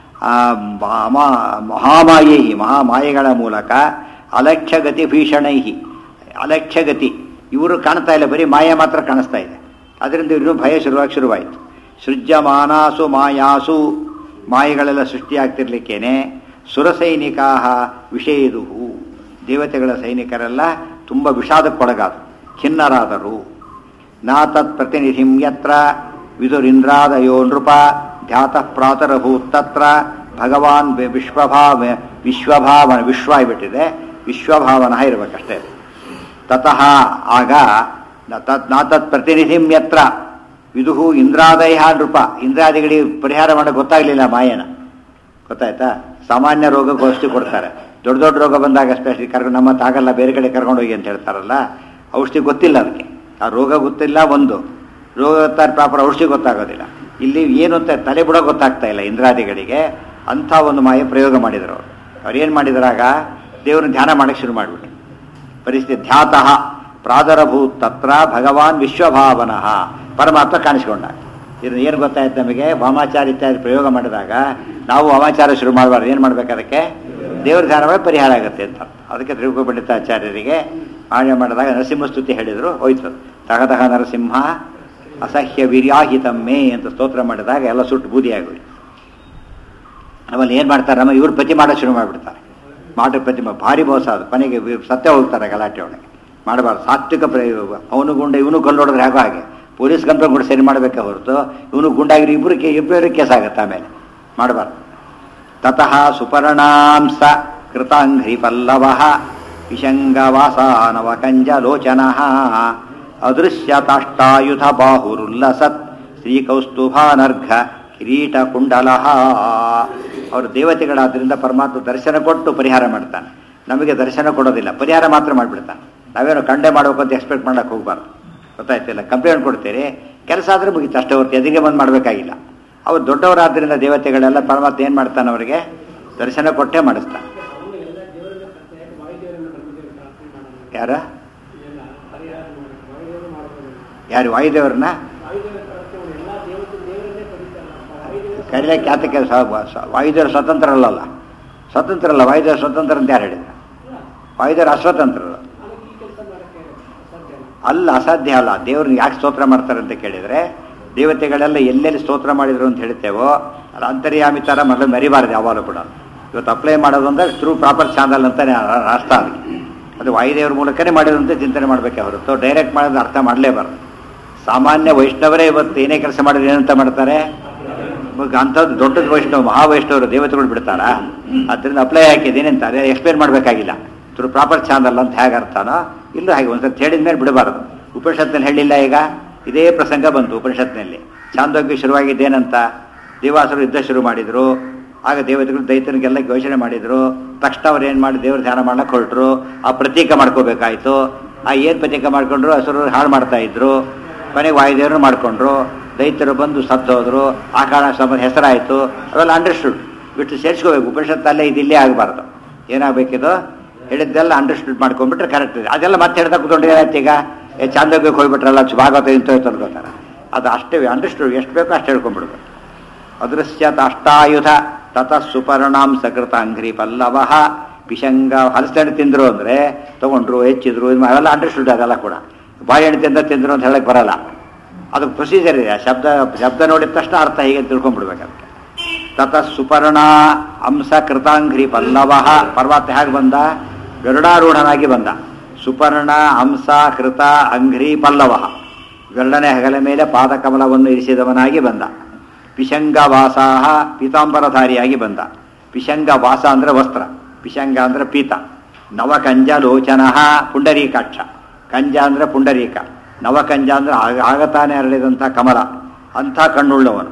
ಮಹಾಮಾಯೈ, ಮಹಾಮಾಯೆಗಳ ಮೂಲಕ ಅಲಕ್ಷ್ಯಗತಿ ಭೀಷಣೈ, ಅಲಕ್ಷ್ಯಗತಿ ಇವರು ಕಾಣ್ತಾ ಇಲ್ಲ, ಬರೀ ಮಾಯೆ ಮಾತ್ರ ಕಾಣಿಸ್ತಾ ಇದೆ. ಅದರಿಂದ ಇನ್ನೂ ಭಯ ಶುರುವಾಗಿ ಶುರುವಾಯಿತು. ಸೃಜ್ಯಮಾನಾಸು ಮಾಯಾಸು, ಮಾಯೆಗಳೆಲ್ಲ ಸೃಷ್ಟಿಯಾಗ್ತಿರ್ಲಿಕ್ಕೇನೆ ಸುರಸೈನಿಕಾ ವಿಷೇದು, ದೇವತೆಗಳ ಸೈನಿಕರೆಲ್ಲ ತುಂಬ ವಿಷಾದಕ್ಕೊಳಗಾದರು, ಖಿನ್ನರಾದರು. ನಾ ತತ್ ಪ್ರತಿನಿಧಿಂ ಯತ್ರ ವಿದುರಿಂದ್ರಾದಯೋ ನೃಪ ಧ್ಯಾತಃ ಪ್ರಾತರಭೂತ್ತತ್ರ ಭಗವಾನ್ ವಿಶ್ವಭಾವ ವಿಶ್ವಭಾವನ, ವಿಶ್ವ ಆಗಿಬಿಟ್ಟಿದೆ, ವಿಶ್ವಭಾವನ ಇರಬೇಕಷ್ಟೇ. ತತಃ ಆಗ ನಾ ತತ್ ಪ್ರತಿನಿಧಿಂ ಯತ್ರ ವಿದುಹು ಇಂದ್ರಾದಯ ನೃಪ, ಇಂದ್ರಾದಿಗಳಿಗೆ ಪರಿಹಾರ ಮಾಡೋಕ್ಕೆ ಗೊತ್ತಾಗಲಿಲ್ಲ ಮಾಯನ. ಗೊತ್ತಾಯ್ತಾ? ಸಾಮಾನ್ಯ ರೋಗಕ್ಕೆ ಔಷಧಿ ಕೊಡ್ತಾರೆ, ದೊಡ್ಡ ದೊಡ್ಡ ರೋಗ ಬಂದಾಗ ಸ್ಪೆಷಲಿ ಕರ್ಕೊಂಡು ನಮ್ಮ ತಾಗಲ್ಲ ಬೇರೆ ಕಡೆ ಕರ್ಕೊಂಡು ಹೋಗಿ ಅಂತ ಹೇಳ್ತಾರಲ್ಲ, ಔಷಧಿ ಗೊತ್ತಿಲ್ಲ ಅದಕ್ಕೆ. ಆ ರೋಗ ಗೊತ್ತಿಲ್ಲ ಒಂದು, ರೋಗ ಗೊತ್ತಾದ್ರೆ ಪ್ರಾಪರ್ ಔಷಧಿ ಗೊತ್ತಾಗೋದಿಲ್ಲ. ಇಲ್ಲಿ ಏನು ಅಂತ ತಲೆ ಬುಡ ಗೊತ್ತಾಗ್ತಾ ಇಲ್ಲ ಇಂದ್ರಾದಿಗಳಿಗೆ. ಅಂಥ ಒಂದು ಮಾಯ ಪ್ರಯೋಗ ಮಾಡಿದರು ಅವರು. ಅವ್ರೇನು ಮಾಡಿದ್ರಾಗ ದೇವ್ರನ್ನ ಧ್ಯಾನ ಮಾಡಕ್ಕೆ ಶುರು ಮಾಡಿಬಿಟ್ರು. ಪರಿಸ್ಥಿತಿ ಧ್ಯಾತಃ ಪ್ರಾದರಭೂತ್ ತತ್ರ ಭಗವಾನ್ ವಿಶ್ವಭಾವನಃ, ಪರಮಾತ್ಮ ಕಾಣಿಸ್ಕೊಂಡ. ಇದನ್ನು ಏನು ಗೊತ್ತಾಯ್ತು ನಮಗೆ, ವಾಮಾಚಾರ ಇತ್ಯಾದಿ ಪ್ರಯೋಗ ಮಾಡಿದಾಗ ನಾವು ವಾಮಾಚಾರ ಶುರು ಮಾಡಬಾರ್ದು. ಏನು ಮಾಡ್ಬೇಕು, ಅದಕ್ಕೆ ದೇವ್ರ ಧ್ಯಾನ ಮಾಡಿ ಪರಿಹಾರ ಆಗುತ್ತೆ ಅಂತ. ಅದಕ್ಕೆ ತ್ರಿವಿಕ್ರಮ ಪಂಡಿತಾಚಾರ್ಯರಿಗೆ ಆಳ್ಯ ಮಾಡಿದಾಗ ನರಸಿಂಹಸ್ತುತಿ ಹೇಳಿದರು, ಹೋಯ್ತು. ತಗತಃ ನರಸಿಂಹ ಅಸಹ್ಯ ವೀರ್ಯಾಹಿತಮ್ಮೆ ಅಂತ ಸ್ತೋತ್ರ ಮಾಡಿದಾಗ ಎಲ್ಲ ಸುಟ್ಟು ಬೂದಿಯಾಗೋದು. ಆಮೇಲೆ ಏನು ಮಾಡ್ತಾರೆ, ನಮ್ಮ ಇವ್ರು ಪ್ರತಿ ಮಾಡೋದು ಶುರು ಮಾಡಿಬಿಡ್ತಾರೆ. ಮಾಟ ಪ್ರತಿಮೆ ಭಾರಿ ಮೋಸ ಅದು. ಕೊನೆಗೆ ಸತ್ಯ ಹೋಗ್ತಾರೆ ಗಲಾಟೆ ಒಳಗೆ. ಮಾಡಬಾರ್ದು. ಸಾತ್ವಿಕ ಪ್ರಯೋಗ. ಅವನು ಗುಂಡ ಇವನು ಕಲ್ಲೊಡಿದ್ರೆ ಹೇಗೋ ಹಾಗೆ ಪೊಲೀಸ್ ಕಂಪ್ಲೇಂಟ್ ಕೂಡ ಸರಿ ಮಾಡಬೇಕೆ ಹೊರತು ಇವನು ಗುಂಡಾಗಿರಿ ಇಬ್ಬರಿಗೆ ಇಬ್ಬರಿಗೆ ಕೇಸ್ ಆಗುತ್ತೆ. ಆಮೇಲೆ ಮಾಡಬಾರ್ದು. ತತಃ ಸುಪರ್ಣಾಂಸ ಕೃತಾಂಘ್ರಿ ಪಲ್ಲವ ವಿಷಂಗವಾಸಾನವ ಕಂಜಲೋಚನ ಅದೃಶ್ಯತಾಷ್ಟಾಯುಧ ಬಾಹುರುಲ್ಲಸತ್ ಶ್ರೀಕೌಸ್ತುಭಾನರ್ಘ ಕಿರೀಟ ಕುಂಡಲ. ಅವರು ದೇವತೆಗಳಾದ್ರಿಂದ ಪರಮಾತ್ಮ ದರ್ಶನ ಕೊಟ್ಟು ಪರಿಹಾರ ಮಾಡ್ತಾನೆ. ನಮಗೆ ದರ್ಶನ ಕೊಡೋದಿಲ್ಲ, ಪರಿಹಾರ ಮಾತ್ರ ಮಾಡಿಬಿಡ್ತಾನೆ. ನಾವೇನು ಕಂಡೆ ಮಾಡಬೇಕು ಅಂತ ಎಕ್ಸ್ಪೆಕ್ಟ್ ಮಾಡಕ್ಕೆ ಹೋಗ್ಬಾರ್ದು. ಗೊತ್ತಾಯ್ತಿಲ್ಲ, ಕಂಪ್ಲೇಂಟ್ ಕೊಡ್ತೀರಿ, ಕೆಲಸ ಆದರೆ ಮುಗಿತು ಅಷ್ಟೇ ಹೊರತು ಎದಿಗೆ ಬಂದು ಮಾಡಬೇಕಾಗಿಲ್ಲ. ಅವ್ರು ದೊಡ್ಡವರಾದ್ರಿಂದ ದೇವತೆಗಳೆಲ್ಲ ಪರಮಾತ್ಮ ಏನು ಮಾಡ್ತಾನೆ, ಅವರಿಗೆ ದರ್ಶನ ಕೊಟ್ಟೇ ಮಾಡಿಸ್ತಾನೆ. ಯಾರ ಯಾರು ವಾಯುದೇವ್ರನ್ನ ಕರೀಲಿಕ್ಕೆ ಯಾತಕ್ಕೆ? ವಾಯುದೇವರು ಸ್ವತಂತ್ರ ಅಲ್ಲಲ್ಲ, ಸ್ವತಂತ್ರ ಅಲ್ಲ. ವಾಯುದೇವರು ಸ್ವತಂತ್ರ ಅಂತ ಯಾರು ಹೇಳಿದ್ರು? ವಾಯುದೇವರು ಅಸ್ವತಂತ್ರರು ಅಲ್ಲ, ಅಸಾಧ್ಯ ಅಲ್ಲ. ದೇವ್ರನ್ನ ಯಾಕೆ ಸ್ತೋತ್ರ ಮಾಡ್ತಾರೆ ಅಂತ ಕೇಳಿದರೆ, ದೇವತೆಗಳೆಲ್ಲ ಎಲ್ಲೆಲ್ಲಿ ಸ್ತೋತ್ರ ಮಾಡಿದ್ರು ಅಂತ ಹೇಳ್ತೇವೋ ಅದು ಅಂತರ್ಯಾಮಿ ಥರ ಮೊದಲು ಮರಿಬಾರ್ದು ಯಾವಾಗಲೂ ಕೂಡ. ಇವತ್ತು ಅಪ್ಲೈ ಮಾಡೋದು ಅಂದರೆ ಥ್ರೂ ಪ್ರಾಪರ್ ಚಾನಲ್ ಅಂತಾನೆ ರಾಷ್ಟ್ರ ಅದಕ್ಕೆ. ಅದು ವಾಯುದೇವ್ರ ಮೂಲಕನೇ ಮಾಡಿದಂತೆ ಚಿಂತನೆ ಮಾಡಬೇಕೆ ಹೊರತು ಡೈರೆಕ್ಟ್ ಮಾಡೋದು ಅರ್ಥ ಮಾಡಲೇಬಾರ್ದು. ಸಾಮಾನ್ಯ ವೈಷ್ಣವರೇ ಇವತ್ತು ಏನೇ ಕೆಲಸ ಮಾಡಿದ್ರೆ ಏನಂತ ಮಾಡ್ತಾರೆ, ಅಂಥದ್ದು ದೊಡ್ಡದು ವೈಷ್ಣವ ಮಹಾವೈಷ್ಣವರು ದೇವತೆಗಳು ಬಿಡ್ತಾರ. ಅದರಿಂದ ಅಪ್ಲೈ ಹಾಕಿದ್ದೇನೆಂತಾರೆ ಎಕ್ಸ್ಪ್ಲೇನ್ ಮಾಡಬೇಕಾಗಿಲ್ಲ. ಥ್ರೂ ಪ್ರಾಪರ್ ಚಾನಲ್ ಅಂತ ಹೇಗೆ ಅರ್ಥನೋ ಇಲ್ಲೂ ಹಾಗೆ ಒಂದ್ಸತಿ ಹೇಳಿದ ಮೇಲೆ ಬಿಡಬಾರ್ದು. ಉಪನಿಷತ್ನಲ್ಲಿ ಹೇಳಿಲ್ಲ, ಈಗ ಇದೇ ಪ್ರಸಂಗ ಬಂತು ಉಪನಿಷತ್ನಲ್ಲಿ. ಚಾಂದೋಗ್ಯ ಶುರುವಾಗಿದ್ದೇನಂತ, ದೇವಾಸರು ಯುದ್ಧ ಶುರು ಮಾಡಿದ್ರು. ಆಗ ದೇವತೆಗಳು ದೈತ್ಯನಿಗೆಲ್ಲ ಯೋಚನೆ ಮಾಡಿದ್ರು. ತಕ್ಷಣ ಅವ್ರು ಏನು ಮಾಡಿ ದೇವ್ರ ಧ್ಯಾನ ಮಾಡ್ಲಿಕ್ಕೆ ಹೊರಟರು. ಆ ಪ್ರತೀಕ ಮಾಡ್ಕೋಬೇಕಾಯ್ತು. ಆ ಏನು ಪ್ರತೀಕ ಮಾಡ್ಕೊಂಡ್ರು, ಹಸುರು ಹಾಳು ಮಾಡ್ತಾ ಇದ್ರು. ಕೊನೆಗೆ ವಾಯುದೇವರು ಮಾಡ್ಕೊಂಡ್ರು. ದೈತ್ಯರು ಬಂದು ಸತ್ತು ಹೋದ್ರು. ಆ ಕಾರಣ ಸಂಬಂಧ ಹೆಸರಾಯಿತು. ಅವೆಲ್ಲ ಅಂಡರ್ಸ್ಟುಡ್. ಬಿಟ್ಟು ಸೇರಿಸ್ಕೋಬೇಕು. ಉಪನಿಷತ್ತಲ್ಲೇ ಇದಿಲ್ಲೇ ಆಗಬಾರ್ದು. ಏನಾಗಬೇಕಿದು ಹೇಳಿದ್ದೆಲ್ಲ ಅಂಡರ್ಸ್ಟುಡ್ ಮಾಡ್ಕೊಂಡ್ಬಿಟ್ರೆ ಕರೆಕ್ಟ್ ಇದೆ. ಅದೆಲ್ಲ ಮತ್ತೆ ಹೇಳ್ತಾ ಕೂತ್ಕೊಂಡ್ರೆ ಏನಾಯ್ತು, ಈಗ ಏ ಚಾಂದೋಗ್ಯಕ್ಕೆ ಹೋಗ್ಬಿಟ್ರಲ್ಲ ಭಾಗವತ ಇಂತ ಅನ್ಕೋತಾರೆ. ಅದು ಅಷ್ಟೇ ಅಂಡರ್ಸ್ಟುಡ್, ಎಷ್ಟು ಬೇಕೋ ಅಷ್ಟು ಹೇಳ್ಕೊಂಡ್ಬಿಡ್ಬೇಕು. ಅದೃಶ್ಯತ ಅಷ್ಟಾಯುಧ ತತಃ ಸುಪರ್ಣಾಂ ಸಕೃತ ಅಂಘ್ರಿ ಪಲ್ಲವ ಪಿಶಂಗ. ಹಲಸಣ್ಣು ತಿಂದ್ರು ಅಂದರೆ ತೊಗೊಂಡ್ರು, ಹೆಚ್ಚಿದ್ರು, ಅವೆಲ್ಲ ಅಂಡರ್ಸ್ಟುಡ್. ಅದೆಲ್ಲ ಕೂಡ ಬಾಳೆಹಣ್ಣು ತಿಂದ ತಿಂದ್ರು ಅಂತ ಹೇಳಕ್ಕೆ ಬರಲ್ಲ. ಅದಕ್ಕೆ ಪ್ರೊಸೀಜರ್ ಇದೆ. ಶಬ್ದ ಶಬ್ದ ನೋಡಿದ ತಕ್ಷಣ ಅರ್ಥ ಹೀಗೆ ತಿಳ್ಕೊಂಡ್ಬಿಡ್ಬೇಕು ಅದಕ್ಕೆ. ತತಃ ಸುಪರ್ಣ ಅಂಸ ಕೃತಾಂಘ್ರಿ ಪಲ್ಲವ. ಪರ್ವತ ಹೇಗೆ ಬಂದ, ಗರುಡಾರೂಢನಾಗಿ ಬಂದ. ಸುಪರ್ಣ ಹಂಸ ಕೃತ ಅಂಘ್ರಿ ಪಲ್ಲವ, ಗರುಡನೆ ಹೆಗಲ ಮೇಲೆ ಪಾದಕಮಲವನ್ನು ಇರಿಸಿದವನಾಗಿ ಬಂದ. ಪಿಶಂಗ ವಾಸಾಹ, ಪೀತಾಂಬರಧಾರಿಯಾಗಿ ಬಂದ. ಪಿಶಂಗ ವಾಸ ಅಂದರೆ ವಸ್ತ್ರ, ಪಿಶಂಗ ಅಂದರೆ ಪೀತ. ನವಕಂಜ ಲೋಚನ, ಪುಂಡರೀಕಾಕ್ಷ. ಕಂಜ ಅಂದರೆ ಪುಂಡರೀಕ, ನವಕಂಜ ಅಂದರೆ ಆಗ ಆಗತಾನೆ ಹರಳಿದಂಥ ಕಮಲ, ಅಂಥ ಕಣ್ಣುಳ್ಳವನು.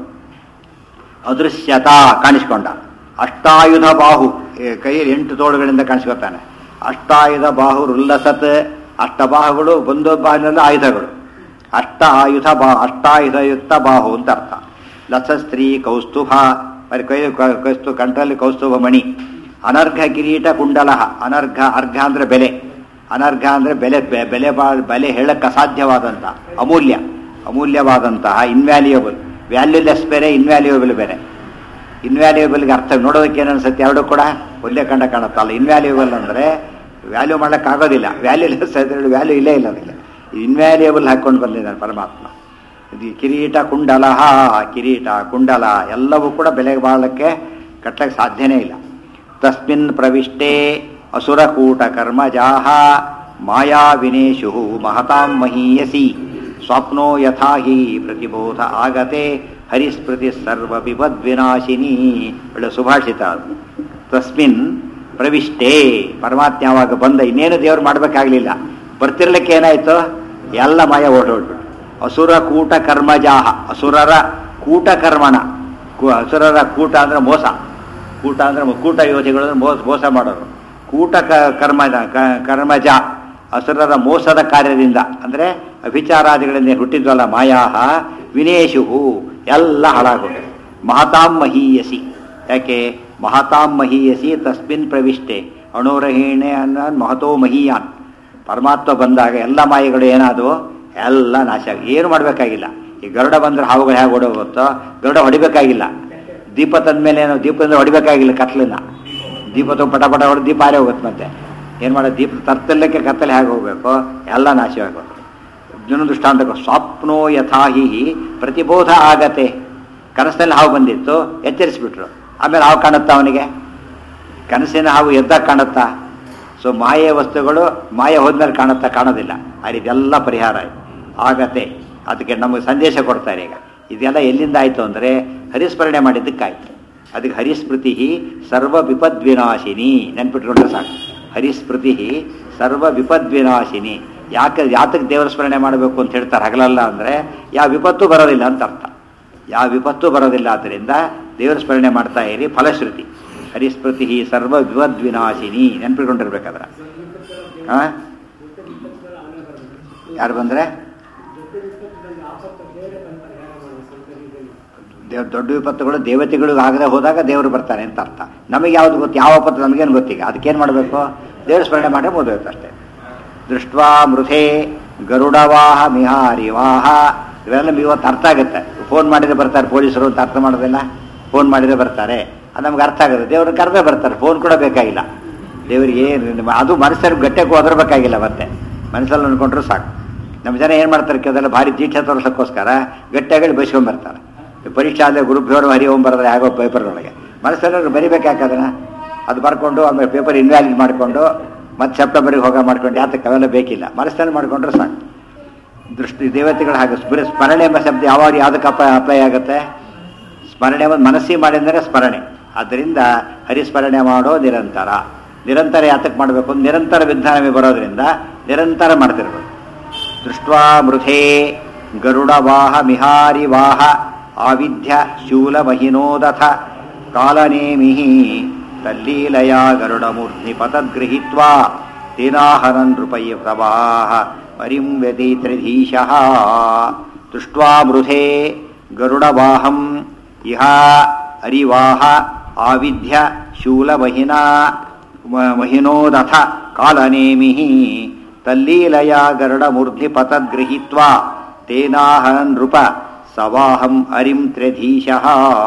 ಅದೃಶ್ಯತಾ, ಕಾಣಿಸ್ಕೊಂಡ. ಅಷ್ಟಾಯುಧ ಬಾಹು, ಕೈಯಲ್ಲಿ ಎಂಟು ತೋಳುಗಳಿಂದ ಕಾಣಿಸ್ಕೊತಾನೆ. ಅಷ್ಟಾಯುಧ ಬಾಹು ರುಲ್ಲಸತ್, ಅಷ್ಟಬಾಹುಗಳು, ಒಂದೊಂದು ಬಾಹಿನಲ್ಲಿ ಆಯುಧಗಳು. ಅಷ್ಟ ಆಯುಧ ಬಾ ಅಷ್ಟಾಯುಧಯುಕ್ತ ಬಾಹು ಅಂತ ಅರ್ಥ. ಲಸಸ್ತ್ರೀ ಕೌಸ್ತುಭ, మరి ಕೈ ಕೌಸ್ತು ಕಂಠಲ್ಲಿ ಕೌಸ್ತುಭ ಮಣಿ. ಅನರ್ಘ ಕಿರೀಟ ಕುಂಡಲ. ಅನರ್ಘ, ಅರ್ಘ ಅಂದರೆ ಬೆಲೆ, ಅನರ್ಘ ಅಂದರೆ ಬೆಲೆ ಬೆಲೆ ಬಾ ಬೆಲೆ ಹೇಳಕ್ಕೆ ಅಸಾಧ್ಯವಾದಂಥ, ಅಮೂಲ್ಯ ಅಮೂಲ್ಯವಾದಂತಹ, ಇನ್ವ್ಯಾಲ್ಯೂಯಬಲ್. ವ್ಯಾಲ್ಯೂಲೆಸ್ ಬೇರೆ, ಇನ್ವ್ಯಾಲ್ಯೂಯಬಲ್ ಬೇರೆ. ಇನ್ವ್ಯಾಲ್ಯೂಯಬಲ್ಗೆ ಅರ್ಥ ನೋಡೋದಕ್ಕೆ ಏನನ್ಸುತ್ತೆ, ಎರಡು ಕೂಡ ಒಳ್ಳೆ ಕಂಡ ಕಾಣುತ್ತಲ್ಲ. ಇನ್ವ್ಯಾಲ್ಯೂಯಬಲ್ ಅಂದರೆ ವ್ಯಾಲ್ಯೂ ಮಾಡೋಕ್ಕಾಗೋದಿಲ್ಲ, ವ್ಯಾಲ್ಯೂಲೆಸ್ ಅಂದರೆ ವ್ಯಾಲ್ಯೂ ಇಲ್ಲೇ ಇಲ್ಲ ಅದಕ್ಕೆ. ಇನ್ವ್ಯಾಲ್ಯೂಯಬಲ್ ಹಾಕ್ಕೊಂಡು ಬಂದಿದ್ದಾನೆ ಪರಮಾತ್ಮ. ಇದು ಕಿರೀಟ ಕುಂಡಲ, ಕಿರೀಟ ಕುಂಡಲ ಎಲ್ಲವೂ ಕೂಡ ಬೆಲೆ ಬಾಳಕ್ಕೆ ಕಟ್ಟಕ್ಕೆ ಸಾಧ್ಯನೇ ಇಲ್ಲ. ತಸ್ಮಿನ್ ಪ್ರವಿಷ್ಟೇ ಅಸುರಕೂಟ ಕರ್ಮಜಾಹ ಮಾಯಾ ವಿನೇಶು ಮಹತಾಂ ಮಹೀಯಸಿ ಸ್ವಪ್ನೋ ಯಥಾ ಹಿ ಪ್ರತಿಬೋಧ ಆಗತೆ ಹರಿಸ್ಮೃತಿ ಸರ್ವ ವಿಪದ್ವಿನಾಶಿನಿ. ಒಳ್ಳೆ ಸುಭಾಷಿತ ಅದು. ತಸ್ಮಿನ್ ಪ್ರವಿಷ್ಟೇ, ಪರಮಾತ್ಮ ಯಾವಾಗ ಬಂದ, ಇನ್ನೇನು ದೇವರು ಮಾಡಬೇಕಾಗಲಿಲ್ಲ. ಬರ್ತಿರ್ಲಿಕ್ಕೆ ಏನಾಯ್ತು, ಎಲ್ಲ ಮಾಯ ಓಡೋಡ್ಬಿಟ್ಟು. ಅಸುರ ಕೂಟ ಕರ್ಮಜಾಹ, ಅಸುರರ ಕೂಟ ಕರ್ಮಣ. ಅಸುರರ ಕೂಟ ಅಂದ್ರೆ ಮೋಸ, ಕೂಟ ಅಂದ್ರೆ ಕೂಟ ಯೋಧಿಗಳು ಮೋಸ ಮೋಸ ಮಾಡೋರು. ಕೂಟ ಕರ್ಮಜ ಕರ್ಮಜ ಅಸುರರ ಮೋಸದ ಕಾರ್ಯದಿಂದ ಅಂದರೆ ಅಭಿಚಾರಾದಿಗಳಿಂದ ಹುಟ್ಟಿದ್ವಲ್ಲ ಮಾಯಾಹ ವಿನೇಶು ಎಲ್ಲ ಹಾಳಾಗೋದು. ಮಹತಾಂ ಮಹೀಯಸಿ, ಯಾಕೆ ಮಹತಾಂ ಮಹೀಯಸಿ ತಸ್ಮಿನ್ ಪ್ರವಿಷ್ಟೆ ಅಣುರಹೀಣೆ ಅನ್ನ ಮಹತೋ ಮಹೀಯಾನ್. ಪರಮಾತ್ಮ ಬಂದಾಗ ಎಲ್ಲ ಮಾಯೆಗಳು ಏನಾದವು, ಎಲ್ಲ ನಾಶ ಆಗಿ ಏನು ಮಾಡಬೇಕಾಗಿಲ್ಲ. ಈ ಗರುಡ ಬಂದರೆ ಹಾವುಗಳು ಹೇಗೆ ಓಡೋಗುತ್ತೋ, ಗರುಡ ಹೊಡಿಬೇಕಾಗಿಲ್ಲ. ದೀಪ ತಂದ ಮೇಲೆ ಏನೋ ದೀಪದಿಂದ ಹೊಡಿಬೇಕಾಗಿಲ್ಲ ಕತ್ಲನ್ನ. ದೀಪ ತುಂಬ ಪಟ ಪಟ ಹೊಡೆದು ದೀಪ ಆರೇ ಹೋಗುತ್ತೆ. ಮತ್ತೆ ಏನು ಮಾಡೋದು, ದೀಪ ತರ್ತಲ್ಲಕ್ಕೆ ಕತ್ತಲೆ ಹೇಗೆ ಹೋಗಬೇಕು, ಎಲ್ಲ ನಾಶವಾಗೋದು. ಇನ್ನೊಂದು ದೃಷ್ಟಾಂತ, ಸ್ವಪ್ನೋ ಯಥಾಹಿ ಪ್ರತಿಬೋಧ ಆಗತ್ತೆ. ಕನಸಿನಲ್ಲಿ ಹಾವು ಬಂದಿತ್ತು, ಎಚ್ಚರಿಸಿಬಿಟ್ರು. ಆಮೇಲೆ ಹಾವು ಕಾಣುತ್ತಾ ಅವನಿಗೆ? ಕನಸಿನ ಹಾವು ಎದ್ದಾಗ ಕಾಣುತ್ತಾ? ಸೊ ಮಾಯೆ ವಸ್ತುಗಳು ಮಾಯೆ ಹೋದ್ಮೇಲೆ ಕಾಣುತ್ತಾ? ಕಾಣೋದಿಲ್ಲ. ಆ ಇದೆಲ್ಲ ಪರಿಹಾರ ಆಗತ್ತೆ. ಅದಕ್ಕೆ ನಮಗೆ ಸಂದೇಶ ಕೊಡ್ತಾರೆ. ಈಗ ಇದೆಲ್ಲ ಎಲ್ಲಿಂದ ಆಯಿತು ಅಂದರೆ ಹರಿಸ್ಮರಣೆ ಮಾಡಿದ್ದಕ್ಕಾಯ್ತು. ಅದಕ್ಕೆ ಹರಿಸ್ಮೃತಿ ಸರ್ವ ವಿಪದ್ವಿನಾಶಿನಿ ನೆನ್ಪಿಟ್ಕೊಂಡ್ರೆ ಸಾಕು. ಹರಿಸ್ಮೃತಿ ಸರ್ವ ವಿಪದ್ವಿನಾಶಿನಿ. ಯಾಕೆ ಯಾತಕ್ಕೆ ದೇವರ ಸ್ಮರಣೆ ಮಾಡಬೇಕು ಅಂತ ಹೇಳ್ತಾರೆ ಹಗಲಲ್ಲ ಅಂದರೆ, ಯಾವ ವಿಪತ್ತು ಬರೋದಿಲ್ಲ ಅಂತ ಅರ್ಥ. ಯಾವ ವಿಪತ್ತು ಬರೋದಿಲ್ಲ. ಆದ್ದರಿಂದ ದೇವರ ಸ್ಮರಣೆ ಮಾಡ್ತಾ ಇರಿ. ಫಲಶ್ರುತಿ ಹರಿಸ್ಮೃತಿ ಸರ್ವ ವಿಪದ್ವಿನಾಶಿನಿ ನೆನ್ಪಿಟ್ಕೊಂಡಿರ್ಬೇಕಾದ್ರೆ. ಹಾಂ, ಯಾರು ಬಂದರೆ ದೇವ್ ದೊಡ್ಡ ವಿಪತ್ತುಗಳು ದೇವತೆಗಳಿಗೆ ಆಗದೆ ಹೋದಾಗ ದೇವರು ಬರ್ತಾನೆ ಅಂತ ಅರ್ಥ. ನಮಗೆ ಯಾವುದು ಗೊತ್ತು, ಯಾವ ವಿಪತ್ತು ನಮಗೇನು ಗೊತ್ತೀಗ. ಅದಕ್ಕೇನು ಮಾಡಬೇಕು, ದೇವರ ಸ್ಮರಣೆ ಮಾಡಿ ಮುಗಿದೋಯ್ತು ಅಷ್ಟೇ. ದೃಷ್ಟ್ವಾ ಮೃಥೆ ಗರುಡವಾಹ ಮಿಹಾರಿವಾಹ, ಇವೆಲ್ಲ ಇವತ್ತು ಅರ್ಥ ಆಗುತ್ತೆ. ಫೋನ್ ಮಾಡಿದರೆ ಬರ್ತಾರೆ ಪೊಲೀಸರು ಅಂತ ಅರ್ಥ ಮಾಡೋದಿಲ್ಲ. ಫೋನ್ ಮಾಡಿದರೆ ಬರ್ತಾರೆ, ಅದು ನಮ್ಗೆ ಅರ್ಥ ಆಗುತ್ತೆ. ದೇವ್ರನ್ನ ಕರೆದೇ ಬರ್ತಾರೆ, ಫೋನ್ ಕೂಡ ಬೇಕಾಗಿಲ್ಲ ದೇವರಿಗೆ. ಏನು ಅದು ಮನಸ್ಸಲ್ಲಿ ಗಟ್ಟೆಗೂ ಒದರಬೇಕಾಗಿಲ್ಲ. ಮತ್ತೆ ಮನಸ್ಸಲ್ಲಿ ಅಂದ್ಕೊಂಡ್ರು ಸಾಕು. ನಮ್ಮ ಜನ ಏನು ಮಾಡ್ತಾರೆ, ಕೆಲವೆಲ್ಲ ಭಾರಿ ದೀಕ್ಷೆ ತೋರಿಸೋಕ್ಕೋಸ್ಕರ ಗಟ್ಟಿಯಾಗಿ ಬೈಸ್ಕೊಂಡ್ಬರ್ತಾರೆ. ಪರೀಕ್ಷೆ ಆದರೆ ಗುರುಭ್ಯೋರು ಹರಿ ಓಂ ಬರೆದ್ರೆ ಆಗೋ ಪೇಪರ್ನೊಳಗೆ ಮನಸ್ಸಲ್ಲಿ ಬರಿಬೇಕಾಕದನ್ನ ಅದು ಬರ್ಕೊಂಡು ಆಮೇಲೆ ಪೇಪರ್ ಇನ್ವ್ಯಾಲಿಡ್ ಮಾಡಿಕೊಂಡು ಮತ್ತೆ ಸೆಪ್ಟೆಂಬರಿಗೆ ಹೋಗ ಮಾಡ್ಕೊಂಡು ಯಾತಕ್ಕೆ ಅವೆಲ್ಲ ಬೇಕಿಲ್ಲ. ಮನಸ್ಸಲ್ಲಿ ಮಾಡಿಕೊಂಡ್ರೆ ಸಾಕು. ದೃಷ್ಟಿ ದೇವತೆಗಳು ಹಾಗೆ ಸ್ಮರಣೆ ಎಂಬ ಶಬ್ದ ಯಾವಾಗ ಯಾವುದಕ್ಕೆ ಅಪ್ಲೈ ಅಪ್ಲೈ ಆಗುತ್ತೆ? ಸ್ಮರಣೆ ಒಂದು ಮನಸ್ಸಿಗೆ ಮಾಡಿದರೆ ಸ್ಮರಣೆ. ಆದ್ದರಿಂದ ಹರಿಸ್ಮರಣೆ ಮಾಡೋ ನಿರಂತರ. ನಿರಂತರ ಯಾತಕ್ಕೆ ಮಾಡಬೇಕು? ನಿರಂತರ ವಿಧಾನವೇ ಬರೋದ್ರಿಂದ ನಿರಂತರ ಮಾಡ್ತಿರ್ಬೇಕು. ದೃಷ್ಟ್ವಾ ಮೃಥೇ ಗರುಡವಾಹ ಮಿಹಾರಿವಾಹ ಆವಿಧ್ಯ ಶೂಲಮಹಿನೋದಥ ಕಾಲನೇಮಿಃ ತಲ್ಲೀಲಯ ಗರುಡಮೂರ್ಧ್ನಿ ಪತದ್ಗೃಹೀತ್ವಾ ತೇನಾಹರನ್ ನೃಪೈ ಪ್ರವಾಹ ಹರಿಂ ವ್ಯತೀತ್ರಿಧೀಶಃ. ದೃಷ್ಟ್ವಾ ಮೃಥೇ ಗರುಡವಾಹಂ ಇಹ ಅರಿವಾಹ ಆವಿಧ್ಯ ಶೂಲಮಹಿನಾ ಮಹಿನೋದಥ ಕಾಲನೇಮಿಃ ತಲ್ಲೀಲಯ ಗರುಡಮೂರ್ಧ್ನಿ ಪತದ್ಗೃಹೀತ್ವಾ ತೇನಾಹರನ್ ನೃಪ ಸವಾಹಂ ಹರಿಂ ತ್ರಿಧೀಶಃ.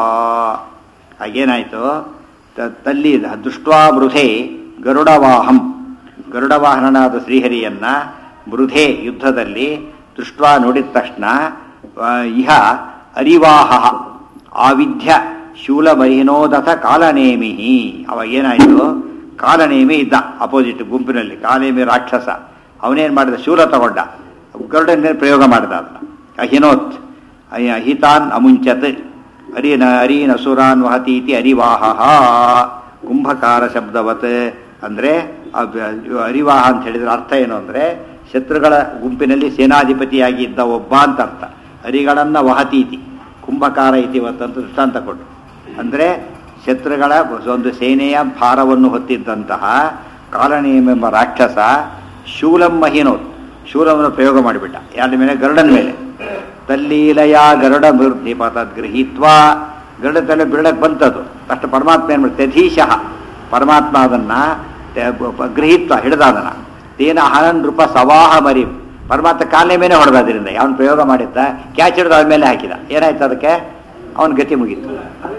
ಹಾಗೇನಾಯಿತು? ತಲ್ಲಿ ದೃಷ್ಟ್ವಾ ಮೃಧೆ ಗರುಡವಾಹಂ, ಗರುಡವಾಹನನಾದ ಶ್ರೀಹರಿಯನ್ನ ಮೃಧೆ ಯುದ್ಧದಲ್ಲಿ ದೃಷ್ಟ್ವಾ ನೋಡಿದ ತಕ್ಷಣ ಇಹ ಅರಿವಾಹ ಆವಿಧ್ಯ ಶೂಲಮಹಿನೋದಥ ಕಾಲನೇಮಿಹಿ. ಅವಾಗ ಏನಾಯಿತು? ಕಾಲನೇಮಿ ಇದ್ದ ಅಪೋಸಿಟ್ ಗುಂಪಿನಲ್ಲಿ. ಕಾಲನೇಮಿ ರಾಕ್ಷಸ. ಅವನೇನು ಮಾಡಿದ? ಶೂಲ ತಗೊಂಡ, ಗರುಡನ ಮೇಲೆ ಪ್ರಯೋಗ ಮಾಡಿದ. ಅದನ್ನ ಅಹಿನೋತ್ ಅಹಿತಾನ್ ಅಮುಂಚತ್ ಅರಿನ ಅರೀನಸುರಾನ್ ವಹತೀತಿ ಅರಿವಾಹ. ಕುಂಭಕಾರ ಶಬ್ದವತ್ ಅಂದರೆ ಅರಿವಾಹ ಅಂತ ಹೇಳಿದ್ರೆ ಅರ್ಥ ಏನು ಅಂದರೆ ಶತ್ರುಗಳ ಗುಂಪಿನಲ್ಲಿ ಸೇನಾಧಿಪತಿಯಾಗಿ ಇದ್ದ ಒಬ್ಬ ಅಂತ ಅರ್ಥ. ಅರಿಗಳನ್ನು ವಹತೀತಿ ಕುಂಭಕಾರ ಇತಿವತ್ ಅಂತ ದೃಷ್ಟಾಂತ ಕೊಟ್ಟು, ಅಂದರೆ ಶತ್ರುಗಳ ಒಂದು ಸೇನೆಯ ಭಾರವನ್ನು ಹೊತ್ತಿದ್ದಂತಹ ಕಾಲನೇಮೆಂಬ ರಾಕ್ಷಸ ಶೂಲಂ ಮಹಿನೋತ್, ಶೂಲವನ್ನು ಪ್ರಯೋಗ ಮಾಡಿಬಿಟ್ಟ. ಯಾರ ಮೇಲೆ? ಗರುಡನ ಮೇಲೆ. ತಲ್ಲೀಲಯ ಗರುಡ ಮೂರ್ಧ್ನಿ ಪತದ್ಗೃಹೀತ್ವಾ, ಗರುಡ ತಲೆ ಬಿಡಕ್ಕೆ ಬಂತದ್ದು. ಅಷ್ಟು ಪರಮಾತ್ಮ ಏನು ಮಾಡುತ್ತೆ? ಧೀಶಃ, ಪರಮಾತ್ಮ ಅದನ್ನು ಗೃಹೀತ್ವ ಹಿಡಿದಾದನ. ತೇನ ಹನನ್ ನೃಪ ಸವಾಹ ಮರಿ, ಪರಮಾತ್ಮ ಕಾಲೇ ಮೇಲೆ ಹೊಡೆದ್ರಿಂದ ಅವನು ಪ್ರಯೋಗ ಮಾಡಿದ್ದ. ಕ್ಯಾಚ್ ಹಿಡಿದು ಅದ ಮೇಲೆ ಹಾಕಿದ. ಏನಾಯ್ತು ಅದಕ್ಕೆ? ಅವನ ಗತಿ ಮುಗೀತು.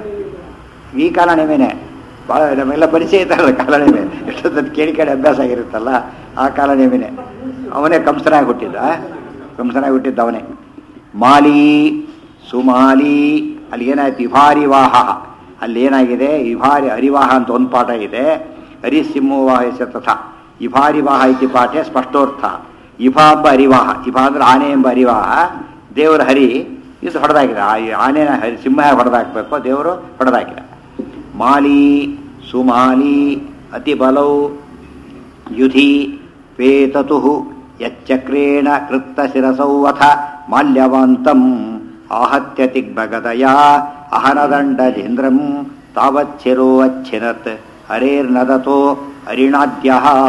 ಈ ಕಾಲನೇಮೇನೆ ಭಾಳ ನಮ್ಮೆಲ್ಲ ಪರಿಚಯ ಇದ್ದಾರಲ್ಲ ಕಾಲನೇಮೆ. ಎಷ್ಟೊತ್ತು ಕೇಳಿ ಕೇಳಿ ಅಭ್ಯಾಸ ಆಗಿರುತ್ತಲ್ಲ ಆ ಕಾಲನೇಮೇನೆ. ಅವನೇ ಕಂಸನಾಗಿ ಹುಟ್ಟಿದ್ದ. ಕಂಸನಾಗಿ ಹುಟ್ಟಿದ್ದ ಅವನೇ. ಮಾಲಿ ಸುಮಾಲಿ, ಅಲ್ಲಿ ಏನಾಯ್ತು? ಇಭಾರಿವಾಹ, ಅಲ್ಲಿ ಏನಾಗಿದೆ? ಇಭಾರಿ ಅರಿವಾಹ ಅಂತ ಒಂದು ಪಾಠ ಇದೆ. ಹರಿಸಿಂಹವಾಹಸ ತಥಾ ಇಭಾರಿವಾಹ ಇತಿ ಪಾಠೆ ಸ್ಪಷ್ಟೋರ್ಥ. ಇಭಾ ಎಂಬ ಅರಿವಾಹ, ಇಭಾ ಅಂದ್ರೆ ಆನೆ ಎಂಬ ಅರಿವಾಹ. ದೇವರ ಹರಿ ಇದು ಹೊಡೆದಾಕಿದ. ಆ ಆನೆನ ಹರಿ ಸಿಂಹ ಹೊಡೆದಾಕಬೇಕು, ದೇವರು ಹೊಡೆದಾಕಿದ. ಮಾಲಿ ಸುಮಾಲಿ ಅತಿಬಲೌ ಯುಧಿ ಪೇತತು ಯಚ್ಚಕ್ರೇಣ ಕೃತ್ತ ಶಿರಸೌ ಅಥ ಮಾಲ್ಯವಂತಂ ಆಹತ್ಯ ತಿಗ್ಭಗದಯ ಅಹನದಂಡಜೇಂದ್ರಂ ತಾವಚ್ಚಿರೋ ಅಚ್ಛಿನತ್ ಹರೇರ್ನದತೋ ಅರಿಣಾದ್ಯ.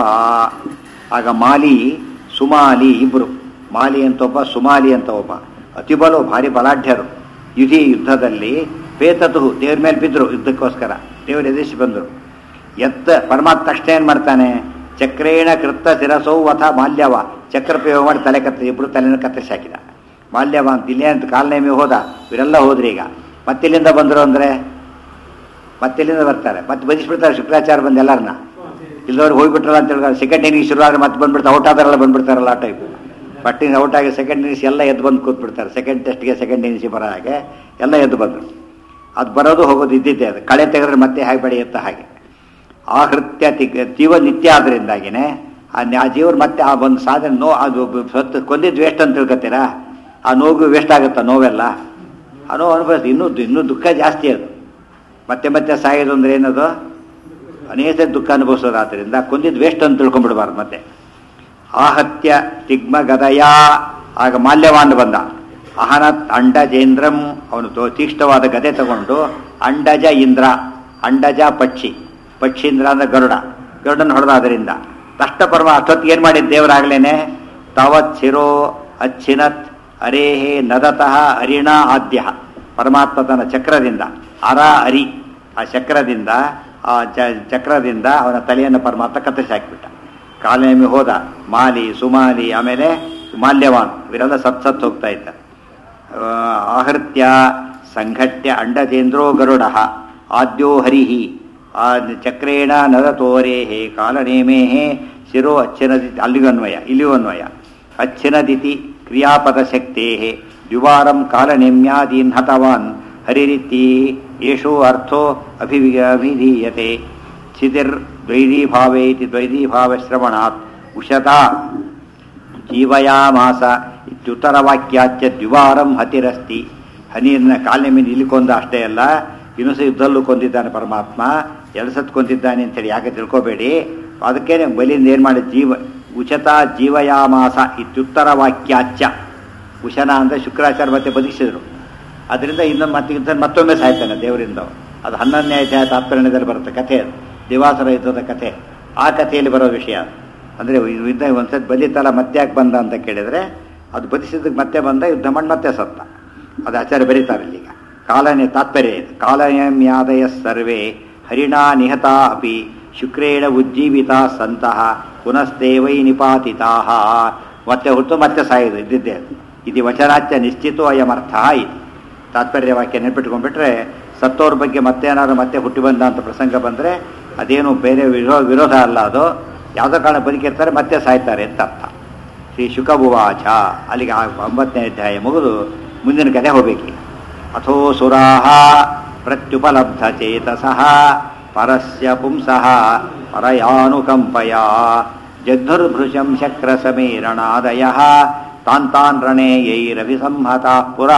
ಆಗ ಮಾಲಿ ಸುಮಾಲಿ ಇಬ್ಬರು, ಮಾಲಿ ಅಂತ ಒಬ್ಬ, ಸುಮಾಲಿ ಅಂತ ಒಬ್ಬ, ಅತಿಬಲು ಭಾರಿ ಬಲಾಢ್ಯರು. ಯುಧಿ ಯುದ್ಧದಲ್ಲಿ ಪೇತತು ದೇವ್ರ ಮೇಲೆ ಬಿದ್ದರು ಯುದ್ಧಕ್ಕೋಸ್ಕರ, ದೇವರು ಎದುರಿಸಿ ಬಂದರು. ಎತ್ತ ಪರಮಾತ್ಮ ತಕ್ಷಣ ಏನು ಮಾಡ್ತಾನೆ, ಚಕ್ರೇಣ ಕೃತ ಶಿರಸೌ ವಥ ಮಾಲ್ಯವ, ಚಕ್ರ ಪ್ರಯೋಗ ಮಾಡಿ ತಲೆ ಕತ್ತ ಇಬ್ಬರು ತಲೆನ ಕತ್ತರಿಸಿ ಹಾಕಿದ. ಮಾಲ್ಯವ ಅಂತ ಇಲ್ಲೇ ಅಂತ ಕಾಲನೇಮಿ ಹೋದ, ಇವರೆಲ್ಲ ಹೋದ್ರಿ. ಈಗ ಮತ್ತಿಲ್ಲಿಂದ ಬಂದರು ಅಂದರೆ ಮತ್ತಿಲ್ಲಿಂದ ಬರ್ತಾರೆ, ಮತ್ತೆ ಬದಿಸ್ಬಿಡ್ತಾರೆ ಶುಕ್ರಾಚಾರ್ಯ ಬಂದು ಎಲ್ಲರನ್ನ. ಇಲ್ಲದವ್ರಿಗೆ ಹೋಗ್ಬಿಟ್ರಲ್ಲ ಅಂತ ಹೇಳಿದ್ರೆ ಸೆಕೆಂಡ್ ಇನ್ನಿಂಗ್ಸ್ ಶುರು ಆದರೆ ಮತ್ತೆ ಬಂದ್ಬಿಡ್ತಾರೆ, ಔಟ್ ಆದಾರೆಲ್ಲ ಬಂದ್ಬಿಡ್ತಾರಲ್ಲ ಆ ಟೈಪ್. ಪಟ್ಟಿನ ಔಟ್ ಆಗಿ ಸೆಕೆಂಡ್ ಇನ್ನಿಂಗ್ಸ್ ಎಲ್ಲ ಎದ್ದು ಬಂದು ಕೂತ್ಬಿಡ್ತಾರೆ. ಸೆಕೆಂಡ್ ಟೆಸ್ಟ್ಗೆ ಸೆಕೆಂಡ್ ಇನ್ನಿಂಗ್ಸ್ ಬರೋ ಹಾಗೆ ಎಲ್ಲ ಎದ್ದು ಬಂದರು. ಅದು ಬರೋದು ಹೋಗೋದು ಇದ್ದಿದ್ದೆ, ಅದು ಕಳೆ ತೆಗೆದ್ರೆ ಮತ್ತೆ ಹಾಗೆ ಬೆಳೆಯುತ್ತೆ. ಹಾಗೆ ಆ ಹೃತ್ಯ ಜೀವ ನಿತ್ಯ ಆದ್ದರಿಂದಾಗಿನೇ ಆ ಜೀವರು ಮತ್ತೆ ಆ ಒಂದು ಸಾಧನೆ ನೋ ಅದು ಸತ್ತು ಕೊಂದಿದ್ದು ವೇಸ್ಟ್ ಅಂತ ತಿಳ್ಕೊತೀರಾ, ಆ ನೋವು ವೇಸ್ಟ್ ಆಗುತ್ತಾ? ನೋವೆಲ್ಲ ಆ ನೋವು ಅನುಭವಿಸ್ತು, ಇನ್ನೂ ಇನ್ನೂ ದುಃಖ ಜಾಸ್ತಿ. ಅದು ಮತ್ತೆ ಮತ್ತೆ ಸಾಯೋದು ಅಂದರೆ ಏನದು, ಅನೇಕ ದುಃಖ ಅನುಭವಿಸೋದು. ಆದ್ದರಿಂದ ಕೊಂದಿದ್ದು ವೇಸ್ಟ್ ಅಂತ ತಿಳ್ಕೊಂಡ್ಬಿಡ್ಬಾರ್ದು. ಮತ್ತೆ ಆಹತ್ಯ ತಿಗ್ಮ ಗದಯ, ಆಗ ಮಾಲ್ಯವಾನ್ ಬಂದ. ಅಹನತ್ ಅಂಡಜೇಂದ್ರಂ, ಅವನು ತೀಕ್ಷ್ಣವಾದ ಗದೆ ತಗೊಂಡು ಅಂಡಜ ಇಂದ್ರ, ಅಂಡಜ ಪಕ್ಷಿ, ಪಕ್ಷೀಂದ್ರ ಅಂದ್ರೆ ಗರುಡ, ಗರುಡನ ಹೊಡೆದ. ಅದರಿಂದ ತಷ್ಟ ಪರ್ವ ಅಷ್ಟೊತ್ತಿಗೆ ಏನು ಮಾಡಿದ್ದು ದೇವರಾಗ್ಲೇನೆ, ತಾವತ್ ಶಿರೋ ಅಚ್ಛಿನತ್ ಅರೇಹೇ ನದತಃ ಅರಿಣ ಆದ್ಯ. ಪರಮಾತ್ಮ ತನ್ನ ಚಕ್ರದಿಂದ, ಅರ ಅರಿ, ಆ ಚಕ್ರದಿಂದ ಆ ಚಕ್ರದಿಂದ ಅವನ ತಲೆಯನ್ನು ಪರಮಾತ್ಮ ಕತ್ತರಿಸಿ ಹಾಕಿಬಿಟ್ಟ. ಕಾಲನೇಮಿ ಹೋದ ಮಾಲಿ ಸುಮಾಲಿ, ಆಮೇಲೆ ಮಾಲ್ಯವಾನ್, ಇವರೆಲ್ಲ ಸತ್ ಸತ್ ಹೋಗ್ತಾ ಇದ್ದ. ಆಹೃತ್ಯ ಸಂಘಟ್ಯ ಅಂಡಜೇಂದ್ರೋ ಗರುಡ ಆದ್ಯೋ ಹರಿಹಿ ಆ ಚಕ್ರೇಣ ನದತೋರೇಹೇ ಕಾಲನೇಮೇಹೇ ಶಿರೋ ಅಚ್ಛಿನದಿ, ಅಲ್ಲಿಗೂ ಅನ್ವಯ ಇಲ್ಲಿಯೂ ಅನ್ವಯ. ಅಚ್ಛಿನದಿತಿ ಕ್ರಿಯಾಪದ ಶಕ್ತೇ ದ್ವಿವಾರಂ ಕಾಲನೇಮ್ಯಾದೀನ್ ಹತವಾನ್ ಹರಿರಿತಿ ಯೇಷೋ ಅರ್ಥೋ ಅಭಿ ಅಭಿಧೀಯತೆ. ಚಿತಿರ್ ದ್ವೈದೀಭಾವೇ ಇತಿ ದ್ವೈದೀಭಾವಶ್ರವಣಾತ್ ಉಷತಾ ಜೀವಯಾಮಾಸ ಇತ್ಯುತ್ತರವಾಕ್ಯಾಚ್ಯ ದ್ವಿವಾರಂ ಹತಿರಸ್ತಿ. ಹನಿಯನ್ನ ಕಾಲನೇಮಿನ ಇಲ್ಲಿ ಕೊಂದ ಅಷ್ಟೇ ಅಲ್ಲ, ಇನ್ನೂ ಸಹ ಯುದ್ಧಲ್ಲೂ ಕೊಂದಿದ್ದಾನೆ ಪರಮಾತ್ಮ, ಎರಡು ಸತ್ ಕೊಂದಿದ್ದಾನೆ ಅಂತೇಳಿ ಯಾಕೆ ತಿಳ್ಕೋಬೇಡಿ. ಅದಕ್ಕೇನೆ ಬಲಿಯಿಂದ ಏನು ಮಾಡಿ ಜೀವ ಉಚತಾ ಜೀವಯಾಮಾಸ ಇತ್ಯುತ್ತರ ವಾಕ್ಯಾಚ್ಯ. ಉಶನ ಅಂದರೆ ಶುಕ್ರಾಚಾರ್ಯ ಮತ್ತೆ ಬದುಕಿಸಿದ್ರು. ಅದರಿಂದ ಇನ್ನೊಂದು ಮತ್ತೆ ಯುದ್ಧ ಮತ್ತೊಮ್ಮೆ ಸಾಯ್ತಾನೆ ದೇವರಿಂದ. ಅದು ಹನ್ನೊಂದನೇ ಅಧ್ಯಾಯ ತಾತ್ಪರ್ಯದಲ್ಲಿ ಬರುತ್ತೆ ಕಥೆ, ಅದು ದಿವಾಸರ ಯುದ್ಧದ ಕಥೆ. ಆ ಕಥೆಯಲ್ಲಿ ಬರೋ ವಿಷಯ ಅಂದರೆ ಯುದ್ಧ ಒಂದ್ಸತಿ ಬಲಿತಲ್ಲ ಮತ್ತೆ ಯಾಕೆ ಬಂದ ಅಂತ ಕೇಳಿದರೆ, ಅದು ಬದಿಸಿದ್ದಕ್ಕೆ ಮತ್ತೆ ಬಂದ, ಯುದ್ಧ ಮಾಡಿ ಮತ್ತೆ ಸತ್ತ. ಅದು ಆಚಾರ್ಯ ಬರೀತಾರೆ ಇಲ್ಲಿಗ. ಕಾಲನೇ ತಾತ್ಪರ್ಯ ಇದು. ಕಾಲನೇಮ್ಯಾದಯ ಸರ್ವೇ ಹರಿಣಾ ನಿಹತಾ ಅಪಿ ಶುಕ್ರೇಣ ಉಜ್ಜೀವಿತಾ ಸಂತಹ ಪುನಸ್ತೇವೈ ನಿಪಾತಿತಾ. ಮತ್ತೆ ಹುಟ್ಟು ಮತ್ತೆ ಸಾಯೋದು ಇದ್ದಿದ್ದೇ ಅದು. ಇದು ವಚನಾಚ್ಯ ನಿಶ್ಚಿತೋ ಅಯಮರ್ಥ ಇದು. ತಾತ್ಪರ್ಯ ವಾಕ್ಯ ನೆನ್ಪಿಟ್ಕೊಂಡ್ಬಿಟ್ರೆ ಸತ್ತೋರ ಬಗ್ಗೆ ಮತ್ತೆ ಏನಾದ್ರು ಮತ್ತೆ ಹುಟ್ಟಿ ಬಂದ ಅಂತ ಪ್ರಸಂಗ ಬಂದರೆ ಅದೇನು ಬೇರೆ ವಿರೋ ವಿರೋಧ ಅಲ್ಲ, ಅದು ಯಾವುದೋ ಕಾರಣ ಬದುಕಿರ್ತಾರೆ ಮತ್ತೆ ಸಾಯ್ತಾರೆ ಅಂತ ಅರ್ಥ. ಶ್ರೀ ಶುಕಭುವಾಚ. ಅಲ್ಲಿಗೆ ಒಂಬತ್ತನೇ ಅಧ್ಯಾಯ ಮುಗಿದು ಮುಂದಿನ ಕಥೆ ಹೋಗ್ಬೇಕು. ಅಥೋ ಸುರಾಹ ಪ್ರತ್ಯುಪಲಬ್ಧ ಚೇತಸಃ ಪರಸ್ಯ ಪುಂಸಃ ಪರಯಾನುಕಂಪಯ ಜಗ್ಧುರ್ಭೃಶಂ ಶಕ್ರ ಸಮೀರಣಾದಯಃ ತಾಂತಾನ್ ರಣೇಯೈರಭಿಸಂಹತಾ ಪುರಾ.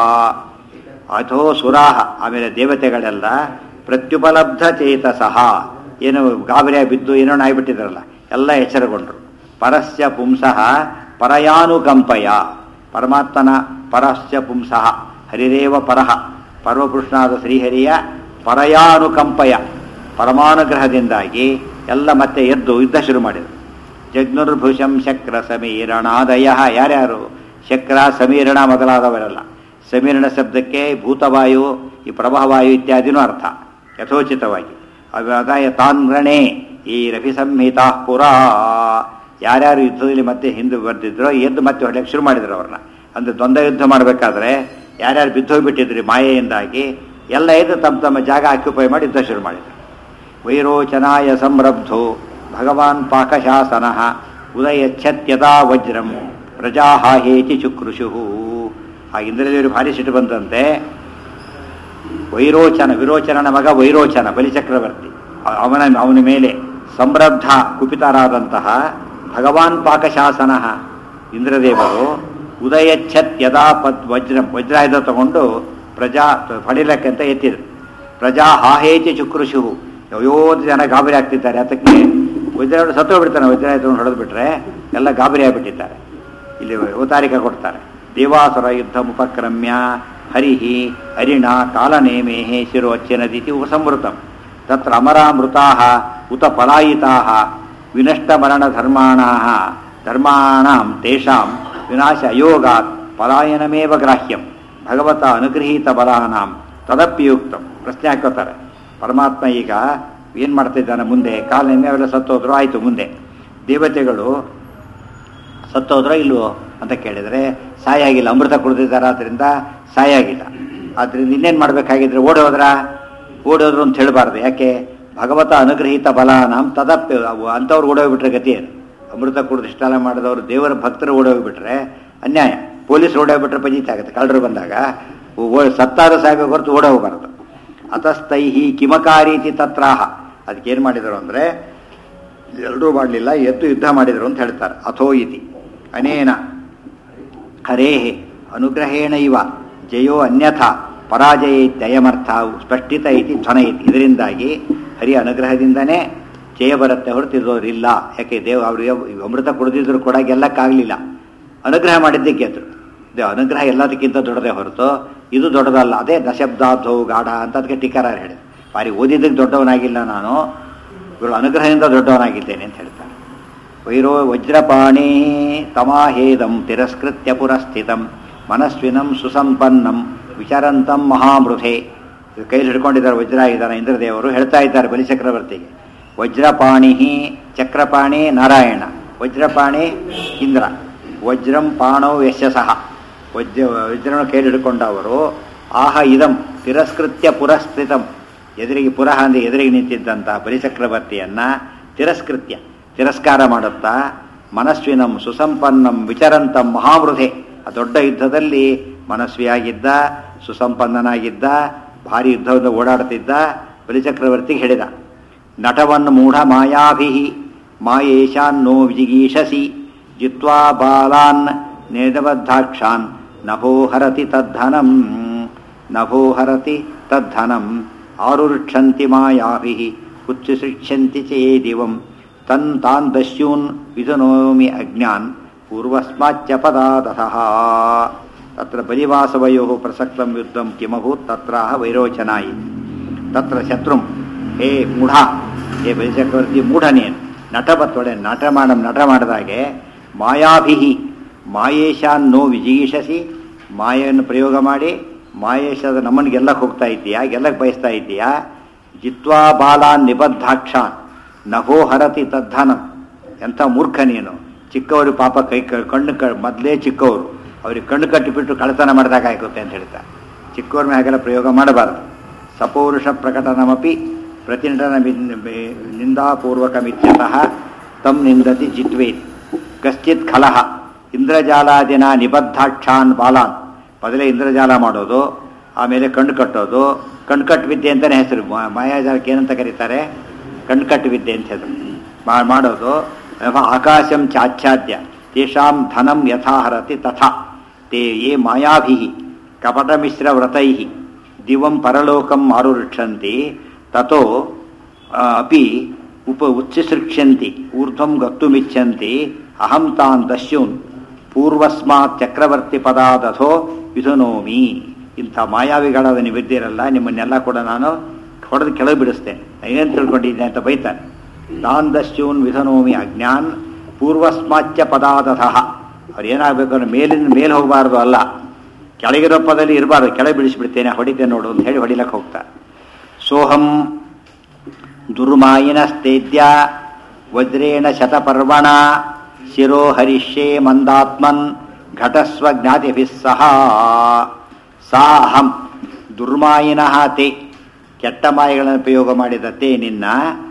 ಅಥೋ ಸುರಾಹ, ಆಮೇಲೆ ದೇವತೆಗಳೆಲ್ಲ ಪ್ರತ್ಯುಪಲಬ್ಧ ಚೇತಸಃ, ಏನು ಗಾಬರಿಯ ಬಿದ್ದು ಏನೋ ನಾಯ್ಬಿಟ್ಟಿದ್ರಲ್ಲ, ಎಲ್ಲ ಎಚ್ಚರಗೊಂಡ್ರು. ಪರಸ್ಯ ಪುಂಸಃ ಪರಯಾನುಕಂಪಯ, ಪರಮಾತ್ಮನ ಪರಸ್ಯ ಪುಂಸಃ, ಹರಿರೇವ ಪರಹ, ಪರಮಪುರುಷನಾದ ಶ್ರೀಹರಿಯ ಪರಯಾನುಕಂಪಯ, ಪರಮಾನುಗ್ರಹದಿಂದಾಗಿ ಎಲ್ಲ ಮತ್ತೆ ಎದ್ದು ಯುದ್ಧ ಶುರು ಮಾಡಿದರು. ಜಗ್ನುರ್ಭುಷಂ ಶಕ್ರ ಸಮೀರಣಾದಯ, ಯಾರ್ಯಾರು? ಶಕ್ರ ಸಮೀರಣ ಮೊದಲಾದವರೆಲ್ಲ. ಸಮೀರಣ ಶಬ್ದಕ್ಕೆ ಭೂತವಾಯು, ಈ ಪ್ರಭಾವಾಯು ಇತ್ಯಾದಿನೂ ಅರ್ಥ ಯಥೋಚಿತವಾಗಿ. ಅದಾಯ ತಾನ್ರಣೆ ಈ ರಫಿ ಸಂಹಿತಾ ಪುರಾ, ಯಾರ್ಯಾರು ಯುದ್ಧದಲ್ಲಿ ಮತ್ತೆ ಹಿಂದೆ ಬರ್ತಿದ್ರೋ ಎದ್ದು ಮತ್ತೆ ಹೊಡೆಯಕ್ಕೆ ಶುರು ಮಾಡಿದ್ರು ಅವ್ರನ್ನ. ಅಂದರೆ ದ್ವಂದ್ವ ಯುದ್ಧ ಮಾಡಬೇಕಾದ್ರೆ ಯಾರ್ಯಾರು ಬಿದ್ದೋಗ್ಬಿಟ್ಟಿದ್ರಿ ಮಾಯೆಯಿಂದಾಗಿ ಎಲ್ಲ ಎದ್ದು ತಮ್ಮ ತಮ್ಮ ಜಾಗ ಆಕ್ಯುಪೈ ಮಾಡಿ ಯುದ್ಧ ಶುರು ಮಾಡಿದರು. ವೈರೋಚನಾಯ ಸಂರಬ್ಧೋ ಭಗವಾನ್ ಪಾಕಶಾಸನ ಉದಯಚ್ಛತ್ಯದಾ ವಜ್ರಂ ಪ್ರಜಾಹಾಹೇತಿ ಚುಕ್ರುಷು. ಆ ಇಂದ್ರದೇವರು ಭಾರಿ ಸಿಟ್ಟು ಬಂದಂತೆ. ವೈರೋಚನ, ವಿರೋಚನನ ಮಗ ವೈರೋಚನ ಬಲಿಚಕ್ರವರ್ತಿ, ಅವನ ಅವನ ಮೇಲೆ ಸಂರಬ್ಧ ಕುಪಿತರಾದಂತಹ ಭಗವಾನ್ ಪಾಕಶಾಸನ ಇಂದ್ರದೇವರು ಉದಯಚ್ಛತ್ ಯದಾ ಪದ್ ವಜ್ರಂ, ವಜ್ರಾಯುಧ ತಗೊಂಡು ಪ್ರಜಾ ಹೊಡಿಲಕ್ಕಂತ ಎತ್ತಿದ್ರು. ಪ್ರಜಾ ಹಾಹೇತಿ ಚುಕ್ರುಷು, ಯೋದು ಜನ ಗಾಬರಿ ಆಗ್ತಿದ್ದಾರೆ. ಅದಕ್ಕೆ ವಜ್ರಾಯುಧ ಸತ್ತು ಬಿಡ್ತಾನೆ, ವಜ್ರಾಯುಧ ತಗೊಂಡು ಹೊಡೆದು ಬಿಟ್ರೆ ಎಲ್ಲ ಗಾಬರಿ ಆಗಿಬಿಟ್ಟಿದ್ದಾರೆ. ಇಲ್ಲಿ ಅವತಾರಿಕ ಕೊಡ್ತಾರೆ. ದೇವಾಸುರ ಯುದ್ಧ ಉಪಕ್ರಮ್ಯ ಹರಿಹಿ ಹರಿಣ ಕಾಲನೇಮೇಹೇ ಶಿರೋ ಅಚ್ಚಿನದಿತಿ ಉಪಸಂವೃತಂ ತತ್ರ ಅಮರಾಮೃತಾಃ ಉತ ಪಲಾಯಿತಾಃ ವಿನಷ್ಟಮರಣಧರ್ಮಾಣಾಃ ಧರ್ಮಾಣಾಂ ತೇಷಾಂ ವಿನಾಶ ಅಯೋಗಾತ್ ಪಲಾಯನಮೇವ ಗ್ರಾಹ್ಯಂ ಭಗವತ ಅನುಗೃಹೀತ ಬಲಾನಾಂ ತದಪ್ಯುಕ್ತಂ. ಪ್ರಶ್ನೆ ಹಾಕೋತಾರೆ. ಪರಮಾತ್ಮ ಈಗ ಏನು ಮಾಡ್ತಿದ್ದಾನೆ? ಮುಂದೆ ಕಾಲನೆಮ್ಮೆ ಅವೆಲ್ಲ ಸತ್ತೋದ್ರು, ಆಯಿತು. ಮುಂದೆ ದೇವತೆಗಳು ಸತ್ತೋದ್ರೋ ಇಲ್ವೋ ಅಂತ ಕೇಳಿದರೆ ಸಾಯಾಗಿಲ್ಲ, ಅಮೃತ ಕುಡಿದಿದ್ದಾರೆ, ಆದ್ದರಿಂದ ಸಾಯಾಗಿಲ್ಲ. ಆದ್ದರಿಂದ ಇನ್ನೇನು ಮಾಡಬೇಕಾಗಿದ್ರೆ ಓಡೋದ್ರ ಓಡೋದ್ರು ಅಂತ ಹೇಳಬಾರ್ದು. ಯಾಕೆ? ಭಗವತ ಅನುಗ್ರಹಿತ ಬಲಾನಾಂ ತದಪ್ಯ. ಅಂಥವ್ರು ಓಡೋಗ್ಬಿಟ್ರೆ ಗತಿ ಏನು? ಅಮೃತ ಕುಡಿದು ಇಷ್ಟೆಲ್ಲ ಮಾಡಿದವರು ದೇವರ ಭಕ್ತರು ಓಡೋಗ್ಬಿಟ್ರೆ ಅನ್ಯಾಯ. ಪೊಲೀಸ್ ಓಡೋಗ್ಬಿಟ್ರೆ ಪಂಜಿತ ಆಗುತ್ತೆ. ಕಳ್ಳರು ಬಂದಾಗ ಸತ್ತಾರು ಸಾಯ್ಬೇಕು ಹೊರತು ಓಡೋಗಬಾರದು. ಅತಸ್ತೈಹಿ ಕಿಮಕಾರೀತಿ ತತ್ರಾಹ. ಅದಕ್ಕೇನು ಮಾಡಿದರು ಅಂದರೆ ಎರಡೂ ಮಾಡಲಿಲ್ಲ, ಎದ್ದು ಯುದ್ಧ ಮಾಡಿದರು ಅಂತ ಹೇಳ್ತಾರೆ. ಅಥೋ ಇತಿ ಅನೇನ ಹರೇಹೇ ಅನುಗ್ರಹೇಣ ಇವ ಜಯೋ ಅನ್ಯಥಾ ಪರಾಜಯ ದಯಮರ್ಥ ಸ್ಪಷ್ಟಿತ ಇತಿ ಧ್ವನಯಿತಿ. ಇದರಿಂದಾಗಿ ಹರಿ ಅನುಗ್ರಹದಿಂದನೇ ಜಯ ಬರುತ್ತೆ ಹೊರತಿರೋರಿಲ್ಲ. ಯಾಕೆ? ದೇವ ಅವರಿಗೆ ಅಮೃತ ಕುಡಿದಿದ್ರು ಕೂಡ ಗೆಲ್ಲಕ್ಕಾಗಲಿಲ್ಲ. ಅನುಗ್ರಹ ಮಾಡಿದ್ದಕ್ಕೆ ಗೆದ್ರು. ಅನುಗ್ರಹ ಎಲ್ಲದಕ್ಕಿಂತ ದೊಡ್ಡದೇ ಹೊರತು ಇದು ದೊಡ್ಡದಲ್ಲ. ಅದೇ ದಶಬ್ದಾಧೋ ಗಾಢ ಅಂತ ಅದಕ್ಕೆ ಟೀಕಾರ ಹೇಳಿ. ಬಾರಿ ಓದಿದ್ದಕ್ಕೆ ದೊಡ್ಡವನಾಗಿಲ್ಲ ನಾನು, ಇವರು ಅನುಗ್ರಹದಿಂದ ದೊಡ್ಡವನಾಗಿದ್ದೇನೆ ಅಂತ ಹೇಳ್ತಾರೆ. ವೈರೋ ವಜ್ರಪಾಣಿ ತಮಾಹೇದಂ ತಿರಸ್ಕೃತ್ಯ ಪುರಸ್ಥಿತಂ ಮನಸ್ವಿನಂ ಸುಸಂಪನ್ನಂ ವಿಚರಂತಂ ಮಹಾಮೃಧೆ. ಕೈಲಿ ಹಿಡ್ಕೊಂಡಿದ್ದಾರೆ, ವಜ್ರ ಇದ್ದಾನೆ ಇಂದ್ರದೇವರು. ಹೇಳ್ತಾ ಇದ್ದಾರೆ ಬಲಿಚಕ್ರವರ್ತಿಗೆ, ವಜ್ರಪಾಣಿ ಚಕ್ರಪಾಣಿ ನಾರಾಯಣ, ವಜ್ರಪಾಣಿ ಇಂದ್ರ, ವಜ್ರಂ ಪಾಣೋ ಯಶಸಃ. ವಜ್ರ ವಜ್ರನ ಕೈಲಿ ಹಿಡ್ಕೊಂಡವರು ಆಹ ಇದಂ ತಿರಸ್ಕೃತ್ಯ ಪುರಸ್ಥಿತಂ. ಎದುರಿಗೆ ಪುರಃ ಅಂದರೆ ಎದುರಿಗೆ ನಿಂತಿದ್ದಂಥ ಬಲಿಚಕ್ರವರ್ತಿಯನ್ನು ತಿರಸ್ಕೃತ್ಯ ತಿರಸ್ಕಾರ ಮಾಡುತ್ತಾ ಮನಸ್ವಿನಂ ಸುಸಂಪನ್ನಂ ವಿಚರಂತಂ ಮಹಾಮೃಧೆ. ಆ ದೊಡ್ಡ ಯುದ್ಧದಲ್ಲಿ ಮನಸ್ವಿಯಾಗಿದ್ದ, ಸುಸಂಪನ್ನನಾಗಿದ್ದ, ಭಾರಿ ಯುದ್ಧವನ್ನು ಓಡಾಡ್ತಿದ್ದ ಬಲಿಚಕ್ರವರ್ತಿಗೆ ಹೇಳಿದ, ನಟವನ್ ಮೂಢ ಮಾಯಾಭಿ ಮಾಯೇಶಾನ್ನೋ ವಿಜಿಗೀಷಸಿ ಜಿತ್ವಾ ಬಾಲಾನ್ ನೇದಬದ್ಧಾಕ್ಷಾನ್ ನಭೋ ಹರತಿ ತದ್ಧನಂ ನಭೋ ಹರತಿ ತದ್ಧನಂ ಆರುರುಕ್ಷಂತಿ ಮಾಯಾಭಿ ಉಚ್ಛಿಶಿಕ್ಷಂತಿ ಚೇ ದಿವಂ ತನ್ ತಾನ್ ದಸ್ಯೂನ್ ವಿಧನೋಮಿ ಅಜ್ಞಾನ್ ಪೂರ್ವಸ್ಮಾಚ್ಚ ಪದಾದತಃ. ತತ್ರ ಬಲಿವಾಸವಯೋ ಪ್ರಸಕ್ತಂ ಯುದ್ಧಂ ಕಿಮಭೂತ್ ತತ್ರಾಹ ವೈರೋಚನಾಯಿ. ತತ್ರ ಶತ್ರುಂ ಹೇ ಮೂಢ, ಹೇ ಬಲಿಚಕ್ರವರ್ತಿ ಮೂಢನೇನು ನಟಬತ್ತೊಡೆ ನಟ ಮಾಡ ನಟ ಮಾಡಿದಾಗೆ ಮಾಯಾಭಿಹಿ ಮಾಯೇಶಾನ್ನೋ ವಿಜೀಷಸಿ, ಮಾಯೆಯನ್ನು ಪ್ರಯೋಗ ಮಾಡಿ ಮಾಯೇಶದ ನಮ್ಮನ್ನು ಗೆಲ್ಲಕ್ಕೆ ಹೋಗ್ತಾ ಇದ್ದೀಯಾ, ಗೆಲ್ಲಕ್ಕೆ ಬಯಸ್ತಾ ಇದ್ದೀಯಾ. ಜಿತ್ವಾ ಬಾಲಾನ್ ನಿಬದ್ಧಾಕ್ಷಾನ್ ನಭೋ ಹರತಿ ತದ್ಧನಂ. ಎಂಥ ಮೂರ್ಖ ನೀನು. ಚಿಕ್ಕವರು ಪಾಪ ಕೈ ಕಣ್ಣು ಕ ಮೊದಲೇ ಚಿಕ್ಕವರು, ಅವ್ರಿಗೆ ಕಣ್ಣು ಕಟ್ಟಿಬಿಟ್ಟು ಕಳ್ಳತನ ಮಾಡಿದಾಗ ಆಗುತ್ತೆ ಅಂತ ಹೇಳ್ತಾರೆ. ಚಿಕ್ಕವ್ರ ಮ್ಯಾಗೆಲ್ಲ ಪ್ರಯೋಗ ಮಾಡಬಾರದು. ಸಪೌರುಷ ಪ್ರಕಟನಮಪಿ ಪ್ರತಿನಟನ ನಿಂದಾಪೂರ್ವಕಮಿತ್ಯತಃ ತಂ ನಿಂದತಿ ಜಿತ್ವೇತ್ ಕಶ್ಚಿತ್ ಖಲಃ ಇಂದ್ರಜಾಲಾದಿನ ನಿಬದ್ಧಾಕ್ಷಾನ್ ಬಾಲಾನ್. ಮೊದಲೇ ಇಂದ್ರಜಾಲ ಮಾಡೋದು, ಆಮೇಲೆ ಕಣ್ಣು ಕಟ್ಟೋದು. ಕಣ್ಕಟ್ಟು ವಿದ್ಯೆ ಅಂತಲೇ ಹೆಸರು. ಮಾಯಾಜಾಲಕ್ಕೆ ಏನಂತ ಕರೀತಾರೆ? ಕಣ್ಕಟ್ಟು ವಿದ್ಯೆ ಅಂತ ಹೆಸರು ಮಾಡೋದು. ಆಕಾಶಂ ಚಾಚ್ಛಾದ್ಯ ತೇಷಾಂ ಧನಂ ಯಥಾಹರತಿ ತಥಾ ತೇ ಯೇ ಮಾಯಾಭಿ ಕಪಟಮಿಶ್ರ ವ್ರತೈ ದಿವಂ ಪರಲೋಕಂ ಆರುರುಕ್ಷಂತಿ ತಥೋ ಅಪಿ ಉಪ ಉಚ್ಛಿಸೃಕ್ಷ್ಯಂತಿ ಊರ್ಧ್ವಂ ಗತ್ತುಮಿಚ್ಛಂತಿ ಅಹಂ ತಾನ್ ದಸ್ಯೂನ್ ಪೂರ್ವಸ್ಮಾತ್ ಚಕ್ರವರ್ತಿ ಪದಾದಥೋ ವಿಧುನೋಮಿ. ಇಂಥ ಮಾಯಾವಿಗಳಾದ ನೀವು ಇದ್ದೀರಲ್ಲ, ನಿಮ್ಮನ್ನೆಲ್ಲ ಕೂಡ ನಾನು ಹೊಡೆದು ಕೆಳಗೆ ಬಿಡಿಸ್ತೇನೆ. ಏನೇನು ತಿಳ್ಕೊಂಡಿದ್ದೆ ಅಂತ ಬೈತಾನೆ. ತಾನ್ ದಸ್ಯೂನ್ ವಿಧನೋಮಿ ಅಜ್ಞಾನ್ ಪೂರ್ವಸ್ಮಾಚ್ಚ ಪದಾದಥಃ. ಅವ್ರು ಏನಾಗಬೇಕು ಅಂದ್ರೆ ಮೇಲಿನ ಮೇಲೆ ಹೋಗಬಾರ್ದು, ಅಲ್ಲ ಕೆಳಗಿರೋ ಪದಲ್ಲಿ ಇರಬಾರ್ದು, ಕೆಳಗೆ ಬಿಡಿಸಿಬಿಡ್ತೇನೆ, ಹೊಡಿತೇನೆ ನೋಡು ಅಂತ ಹೇಳಿ ಹೊಡಿಲಕ್ಕೆ ಹೋಗ್ತಾರೆ. ಸೋಹಂ ದುರ್ಮಾಯಿನಸ್ತೇದ್ಯ ವಜ್ರೇಣ ಶತಪರ್ವಣ ಶಿರೋ ಹರಿಷ್ಯೇ ಮಂದಾತ್ಮನ್ ಘಟಸ್ವ ಜ್ಞಾತಿಭಿಃ ಸಹ. ಸಾ ಅಹಂ ದುರ್ಮಾಯಿನಃ ತೇ, ಕೆಟ್ಟ ಮಾಯೆಗಳನ್ನು ಪ್ರಯೋಗ ಮಾಡಿದ ತೇ ನಿನ್ನ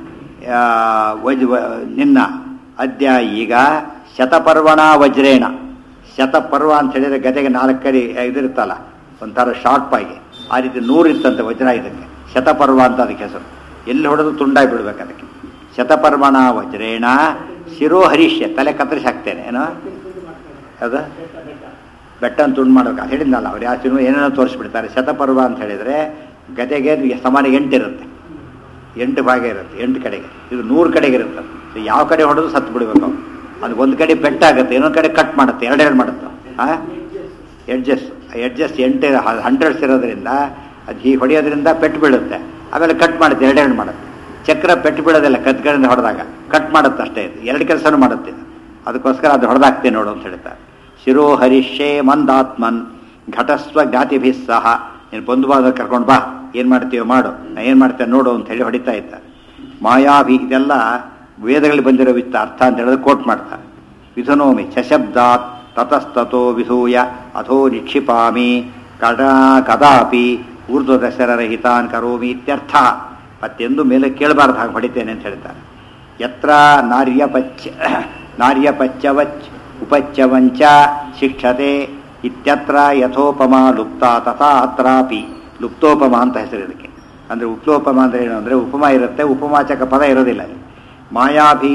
ವಜ್ ನಿನ್ನ ಅದ್ಯ ಈಗ ಶತಪರ್ವಣ ವಜ್ರೇಣ. ಶತಪರ್ವ ಅಂತ ಹೇಳಿದರೆ ಗದೆಗೆ ನಾಲ್ಕಡಿ ಇದಿರುತ್ತಲ್ಲ, ಒಂಥರ ಶಾರ್ಪ್ ಆಗಿ, ಆ ರೀತಿ ನೂರು ಇತ್ತಂತೆ ವಜ್ರ ಇದಕ್ಕೆ. ಶತಪರ್ವ ಅಂತ ಅದಕ್ಕೆ ಹೆಸರು. ಎಲ್ಲಿ ಹೊಡೆದು ತುಂಡಾಗಿ ಬಿಡ್ಬೇಕು ಅದಕ್ಕೆ. ಶತಪರ್ವಣ ವಜ್ರೇಣ ಶಿರೋ ಹರೀಶ್ಯ, ತಲೆ ಕತ್ತರಿಸಿ ಹಾಕ್ತೇನೆ. ಏನೋ ಅದು ಬೆಟ್ಟನ್ನು ತುಂಡು ಮಾಡ್ಬೇಕು ಅದು ಹೇಳಿದ್ನಲ್ಲ. ಅವ್ರು ಯಾವ ಸಿನಿಮಾ ಏನೇನೋ ತೋರಿಸ್ಬಿಡ್ತಾರೆ. ಶತಪರ್ವ ಅಂತ ಹೇಳಿದರೆ ಗದೆಗೆ ಸಮಾನ ಎಂಟಿರುತ್ತೆ, ಎಂಟು ಭಾಗ ಇರುತ್ತೆ, ಎಂಟು ಕಡೆಗೆ. ಇದು ನೂರು ಕಡೆಗೆ ಇರುತ್ತೆ. ಯಾವ ಕಡೆ ಹೊಡೆದು ಸತ್ತು ಬಿಡಬೇಕು. ಅದು ಒಂದು ಕಡೆ ಪೆಟ್ಟಾಗುತ್ತೆ, ಇನ್ನೊಂದು ಕಡೆ ಕಟ್ ಮಾಡುತ್ತೆ, ಎರಡೆರಡು ಮಾಡುತ್ತೆ. ಹಾಂ ಎಡ್ಜಸ್ಟ್ ಎಡ್ಜಸ್ಟ್ ಎಂಟು ಹಂಡ್ರೆಡ್ಸ್ ಇರೋದ್ರಿಂದ ಅದು ಹೀಗೆ ಹೊಡೆಯೋದ್ರಿಂದ ಪೆಟ್ಟು ಬೀಳುತ್ತೆ, ಆಮೇಲೆ ಕಟ್ ಮಾಡುತ್ತೆ, ಎರಡೆರಡು ಮಾಡುತ್ತೆ. ಚಕ್ರ ಪೆಟ್ಟು ಬೀಳೋದಿಲ್ಲ ಕತ್ಗಳಿಂದ ಹೊಡೆದಾಗ, ಕಟ್ ಮಾಡುತ್ತೆ ಅಷ್ಟೇ. ಇದು ಎರಡು ಕೆಲಸನೂ ಮಾಡುತ್ತೆ. ಅದಕ್ಕೋಸ್ಕರ ಅದು ಹೊಡೆದಾಗ್ತೇನೆ ನೋಡು ಅಂತ ಹೇಳ್ತಾರೆ. ಶಿರೋ ಹರಿಷೇ ಮಂದಾತ್ಮನ್ ಘಟಸ್ವ ಜ್ಞಾತಿಭಿಸ್ ಸಹ. ನೀನು ಬಂಧು ಬಾಂಧವ ಕರ್ಕೊಂಡು ಬಾ, ಏನು ಮಾಡ್ತೀವೋ ಮಾಡು, ನಾ ಏನು ಮಾಡ್ತೇನೆ ನೋಡು ಅಂತ ಹೇಳಿ ಹೊಡಿತಾ ಇದ್ದಾರೆ. ಮಾಯಾಭಿ ಇದೆಲ್ಲ ವೇದಗಳಲ್ಲಿ ಬಂದಿರೋ ವಿತ್ತ ಅರ್ಥ ಅಂತ ಹೇಳಿದ್ರೆ ಕೋಟ್ ಮಾಡ್ತಾರೆ. ವಿಧುನೋಮಿ ಚಶಬ್ದಾತ್ ತತಸ್ತೋ ವಿಧೂಯ ಅಥೋ ನಿಕ್ಷಿಪಾಮಿ ಕಡ ಕದಾಪಿ ಊರ್ಧ್ವ ದಶರಹಿತಾನ್ ಕರೋಮಿ ಇತ್ಯರ್ಥ. ಮತ್ತೆಂದು ಮೇಲೆ ಕೇಳಬಾರ್ದು ಹಾಗೆ ಹೊಡಿತೇನೆ ಅಂತ ಹೇಳ್ತಾರೆ. ಯತ್ರ ನಾರ್ಯಪಚ್ಚ ನಾರ್ಯಪಚ್ಚವಚ್ ಉಪಚ್ಚವಂಚ ಶಿಕ್ಷತೆ ಇತ್ಯತ್ರ ಯಥೋಪಮ ಲುಪ್ತ ತಥಾ ಅತ್ರಾಪಿ. ಲುಪ್ತೋಪಮ ಅಂತ ಹೆಸರು ಇದಕ್ಕೆ. ಅಂದರೆ ಉಪ್ಲೋಪಮ ಅಂದರೆ ಏನು ಅಂದರೆ ಉಪಮ ಇರುತ್ತೆ, ಉಪಮಾಚಕ ಪದ ಇರೋದಿಲ್ಲ ಅಲ್ಲಿ. ಮಾಯಾಭಿ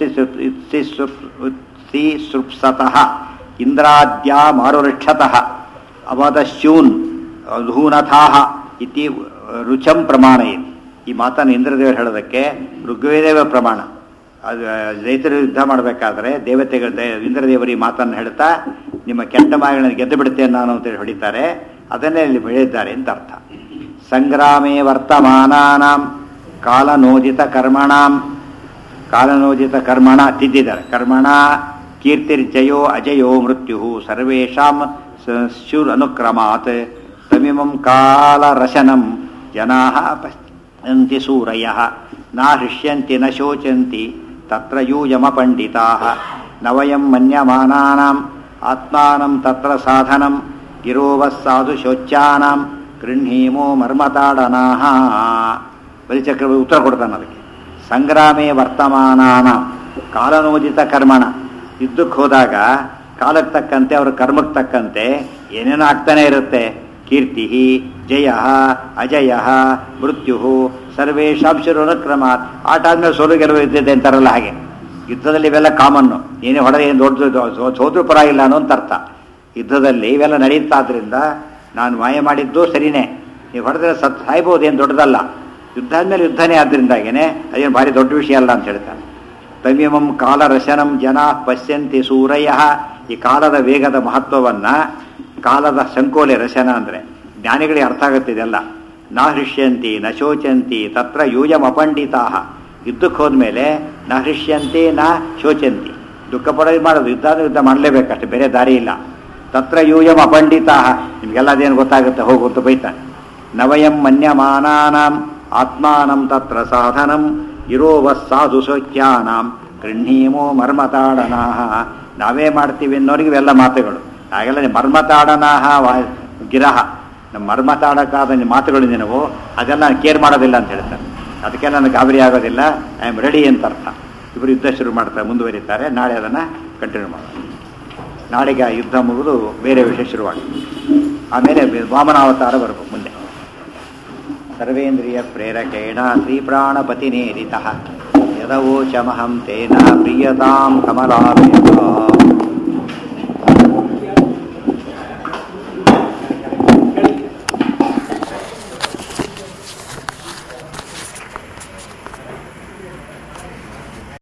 ತುತ್ಸಿಸೃಪ್ಸತಃ ಇಂದ್ರಾದ್ಯಾ ಮಾರುರಿಕ್ಷತಃ ಅವದಶ್ಯೂನ್ ಧೂನಥಾಹ ಇತಿ ರುಚಂ ಪ್ರಮಾಣ. ಇದು ಈ ಮಾತನ್ನು ಇಂದ್ರದೇವರು ಹೇಳೋದಕ್ಕೆ ಋಗ್ವೇದೇವ ಪ್ರಮಾಣ. ಅದು ರೈತರು ಯುದ್ಧ ಮಾಡಬೇಕಾದ್ರೆ ದೇವತೆಗಳ ಇಂದ್ರದೇವರು ಈ ಮಾತನ್ನು ಹೇಳ್ತಾ ನಿಮ್ಮ ಕೆಟ್ಟ ಮಾಯಗಳನ್ನು ಗೆದ್ದು ಬಿಡುತ್ತೇನೆ ನಾನು ಅಂತೇಳಿ ಹೊಡಿತಾರೆ. ಅದನ್ನೇ ಇಲ್ಲಿ ಬೆಳೆದಿದ್ದಾರೆ ಅಂತ ಅರ್ಥ. ಸಂಗ್ರಾಮೇ ವರ್ತಮಾನಾನಾಂ ಕಾಲನೋದಿತ ಕರ್ಮಣಾಂ ಕಾಲನೋದಿತ ಕರ್ಮಣ ತಿದ್ದಿದ್ದಾರೆ. ಕರ್ಮಣ ಕೀರ್ತಿರ್ಜಯೋ ಅಜಯೋ ಮೃತ್ಯು ಸರ್ವೇಷಾಂ ಸ್ಯುರ್ ಅನುಕ್ರಮಾತ್ ತಮಿಮಂ ಕಾಲರಶನಂ ಜನಾಃ ಪಶ್ಯಂತಿ ಸೂರಯಃ ನ ಹೃಷ್ಯಂತಿ ನ ಶೋಚಂತಿ ತತ್ರ ಯೂಯಮ ಪಂಡಿತಾಃ ನ ವಯಂ ಮನ್ಯಮಾನಾನಾಂ ಆತ್ಮಾನಂ ತತ್ರ ಸಾಧನಂ ಗಿರೋವಃ ಸಾಧು ಶೋಚ್ಯಾನಾಂ ಗೃಹೀಮೋ ಮರ್ಮತಾಡನಾಃ. ಬಲಿಚಕ್ರವರ್ತಿ ಉತ್ತರ ಕೊಡ್ತಾನೆ ಅದಕ್ಕೆ. ಸಂಗ್ರಾಮೇ ವರ್ತಮಾನಾನಾಂ ಕಾಲನೋದಿತ ಕರ್ಮಣ. ಯುದ್ಧಕ್ಕೆ ಹೋದಾಗ ಕಾಲಕ್ಕೆ ತಕ್ಕಂತೆ ಅವ್ರ ಕರ್ಮಕ್ಕೆ ತಕ್ಕಂತೆ ಏನೇನೋ ಆಗ್ತಾನೆ ಇರುತ್ತೆ. ಕೀರ್ತಿ ಜಯ ಅಜಯ ಮೃತ್ಯು ಸರ್ವೇಷಾಂ ಶುರುನುಕ್ರಮಾತ್. ಆಟ ಆದ್ಮೇಲೆ ಸೋಲು ಗೆಲುವು ಇದ್ದಿದೆ ಅಂತಾರಲ್ಲ ಹಾಗೆ ಯುದ್ಧದಲ್ಲಿ ಇವೆಲ್ಲ ಕಾಮನ್ನು. ಏನೇ ಹೊಡೆದ ಏನು ದೊಡ್ಡದು ಸೋದ್ರು ಪರವಾಗಿಲ್ಲ ಅನ್ನೋ ಅಂತ ಅರ್ಥ. ಯುದ್ಧದಲ್ಲಿ ಇವೆಲ್ಲ ನಡೆಯುತ್ತಾದ್ರಿಂದ ನಾನು ಮಾಯ ಮಾಡಿದ್ದು ಸರಿನೇ, ನೀವು ಹೊಡೆದ್ರೆ ಸತ್ ಸಾಯ್ಬೋದು, ಏನು ದೊಡ್ಡದಲ್ಲ. ಯುದ್ಧ ಆದ್ಮೇಲೆ ಯುದ್ಧನೇ ಆದ್ದರಿಂದಾಗೇನೆ ಅದೇನು ಭಾರಿ ದೊಡ್ಡ ವಿಷಯ ಅಲ್ಲ ಅಂತ ಹೇಳ್ತಾನೆ. ತಮಿಮಂ ಕಾಲರಶನಂ ಜನ ಪಶ್ಯಂತಿ ಸೂರಯ. ಈ ಕಾಲದ ವೇಗದ ಮಹತ್ವವನ್ನ, ಕಾಲದ ಸಂಕೋಲೆ ರಶನ ಅಂದರೆ ಜ್ಞಾನಿಗಳಿಗೆ ಅರ್ಥ ಆಗುತ್ತಿದೆಲ್ಲ. ನ ಹೃಷ್ಯಂತಿ ನ ಶೋಚಂತಿ ತತ್ರ ಯೂಯಂ ಅಪಂಡಿತಾ. ಯುದ್ಧಕ್ಕೆ ಹೋದ್ಮೇಲೆ ನ ಹೃಷ್ಯಂತಿ ನ ಶೋಚಂತಿ. ದುಃಖ ಪಡೋದು ಮಾಡೋದು, ಯುದ್ಧ ಯುದ್ಧ ಮಾಡಲೇಬೇಕಷ್ಟೆ, ಬೇರೆ ದಾರಿ ಇಲ್ಲ. ತತ್ರ ಯೂಯಂ ಅಪಂಡಿತಾ. ನಿಮಗೆಲ್ಲ ಅದೇನು ಗೊತ್ತಾಗುತ್ತೆ, ಹೋಗುವಂತ ಬೈತಾನೆ. ನವಯಂ ಮನ್ಯಮಾನಾನಾಂ ಆತ್ಮಾನಂ ತತ್ರ ಸಾಧನಂ ಇರೋವಃ ಸಾಧು ಶೋಚ್ಯಾನಾಂ ಗೃಹೀಮೋ ಮರ್ಮತಾಡನಾಹ. ನಾವೇ ಮಾಡ್ತೀವಿ ಅನ್ನೋರಿಗೆ ಇವೆಲ್ಲ ಮಾತುಗಳು. ಹಾಗೆಲ್ಲ ಮರ್ಮತಾಡನಾಹ ಗಿರಹ, ನಮ್ಮ ಮರ್ಮತಾಡಕ್ಕಾದ ಮಾತುಗಳು ನಿನವು, ಅದೆಲ್ಲ ನಾನು ಕೇರ್ ಮಾಡೋದಿಲ್ಲ ಅಂತ ಹೇಳ್ತಾರೆ. ಅದಕ್ಕೆ ನನಗೆ ಗಾಬರಿ ಆಗೋದಿಲ್ಲ, ಐ ಆಮ್ ರೆಡಿ ಅಂತ ಅರ್ಥ. ಇವರು ಯುದ್ಧ ಶುರು ಮಾಡ್ತಾರೆ, ಮುಂದುವರಿತಾರೆ. ನಾಳೆ ಅದನ್ನು ಕಂಟಿನ್ಯೂ ಮಾಡೋಣ. ನಾಳೆಗೆ ಯುದ್ಧ ಮುಗಿದು ಬೇರೆ ವಿಷಯ ಶುರುವಾಗುತ್ತೆ. ಆಮೇಲೆ ವಾಮನಾವತಾರ ಬರಬೇಕು ಮುಂದೆ. ಸರ್ವೇಂದ್ರಿಯ ಪ್ರೇರಕೇಣ ಶ್ರೀಪ್ರಾಣಪತಿನೇರಿತಃ ಯದವೋಚಮಹಂ ತೇನ ಪ್ರಿಯತಾಂ ಕಮಲಾಲಯ.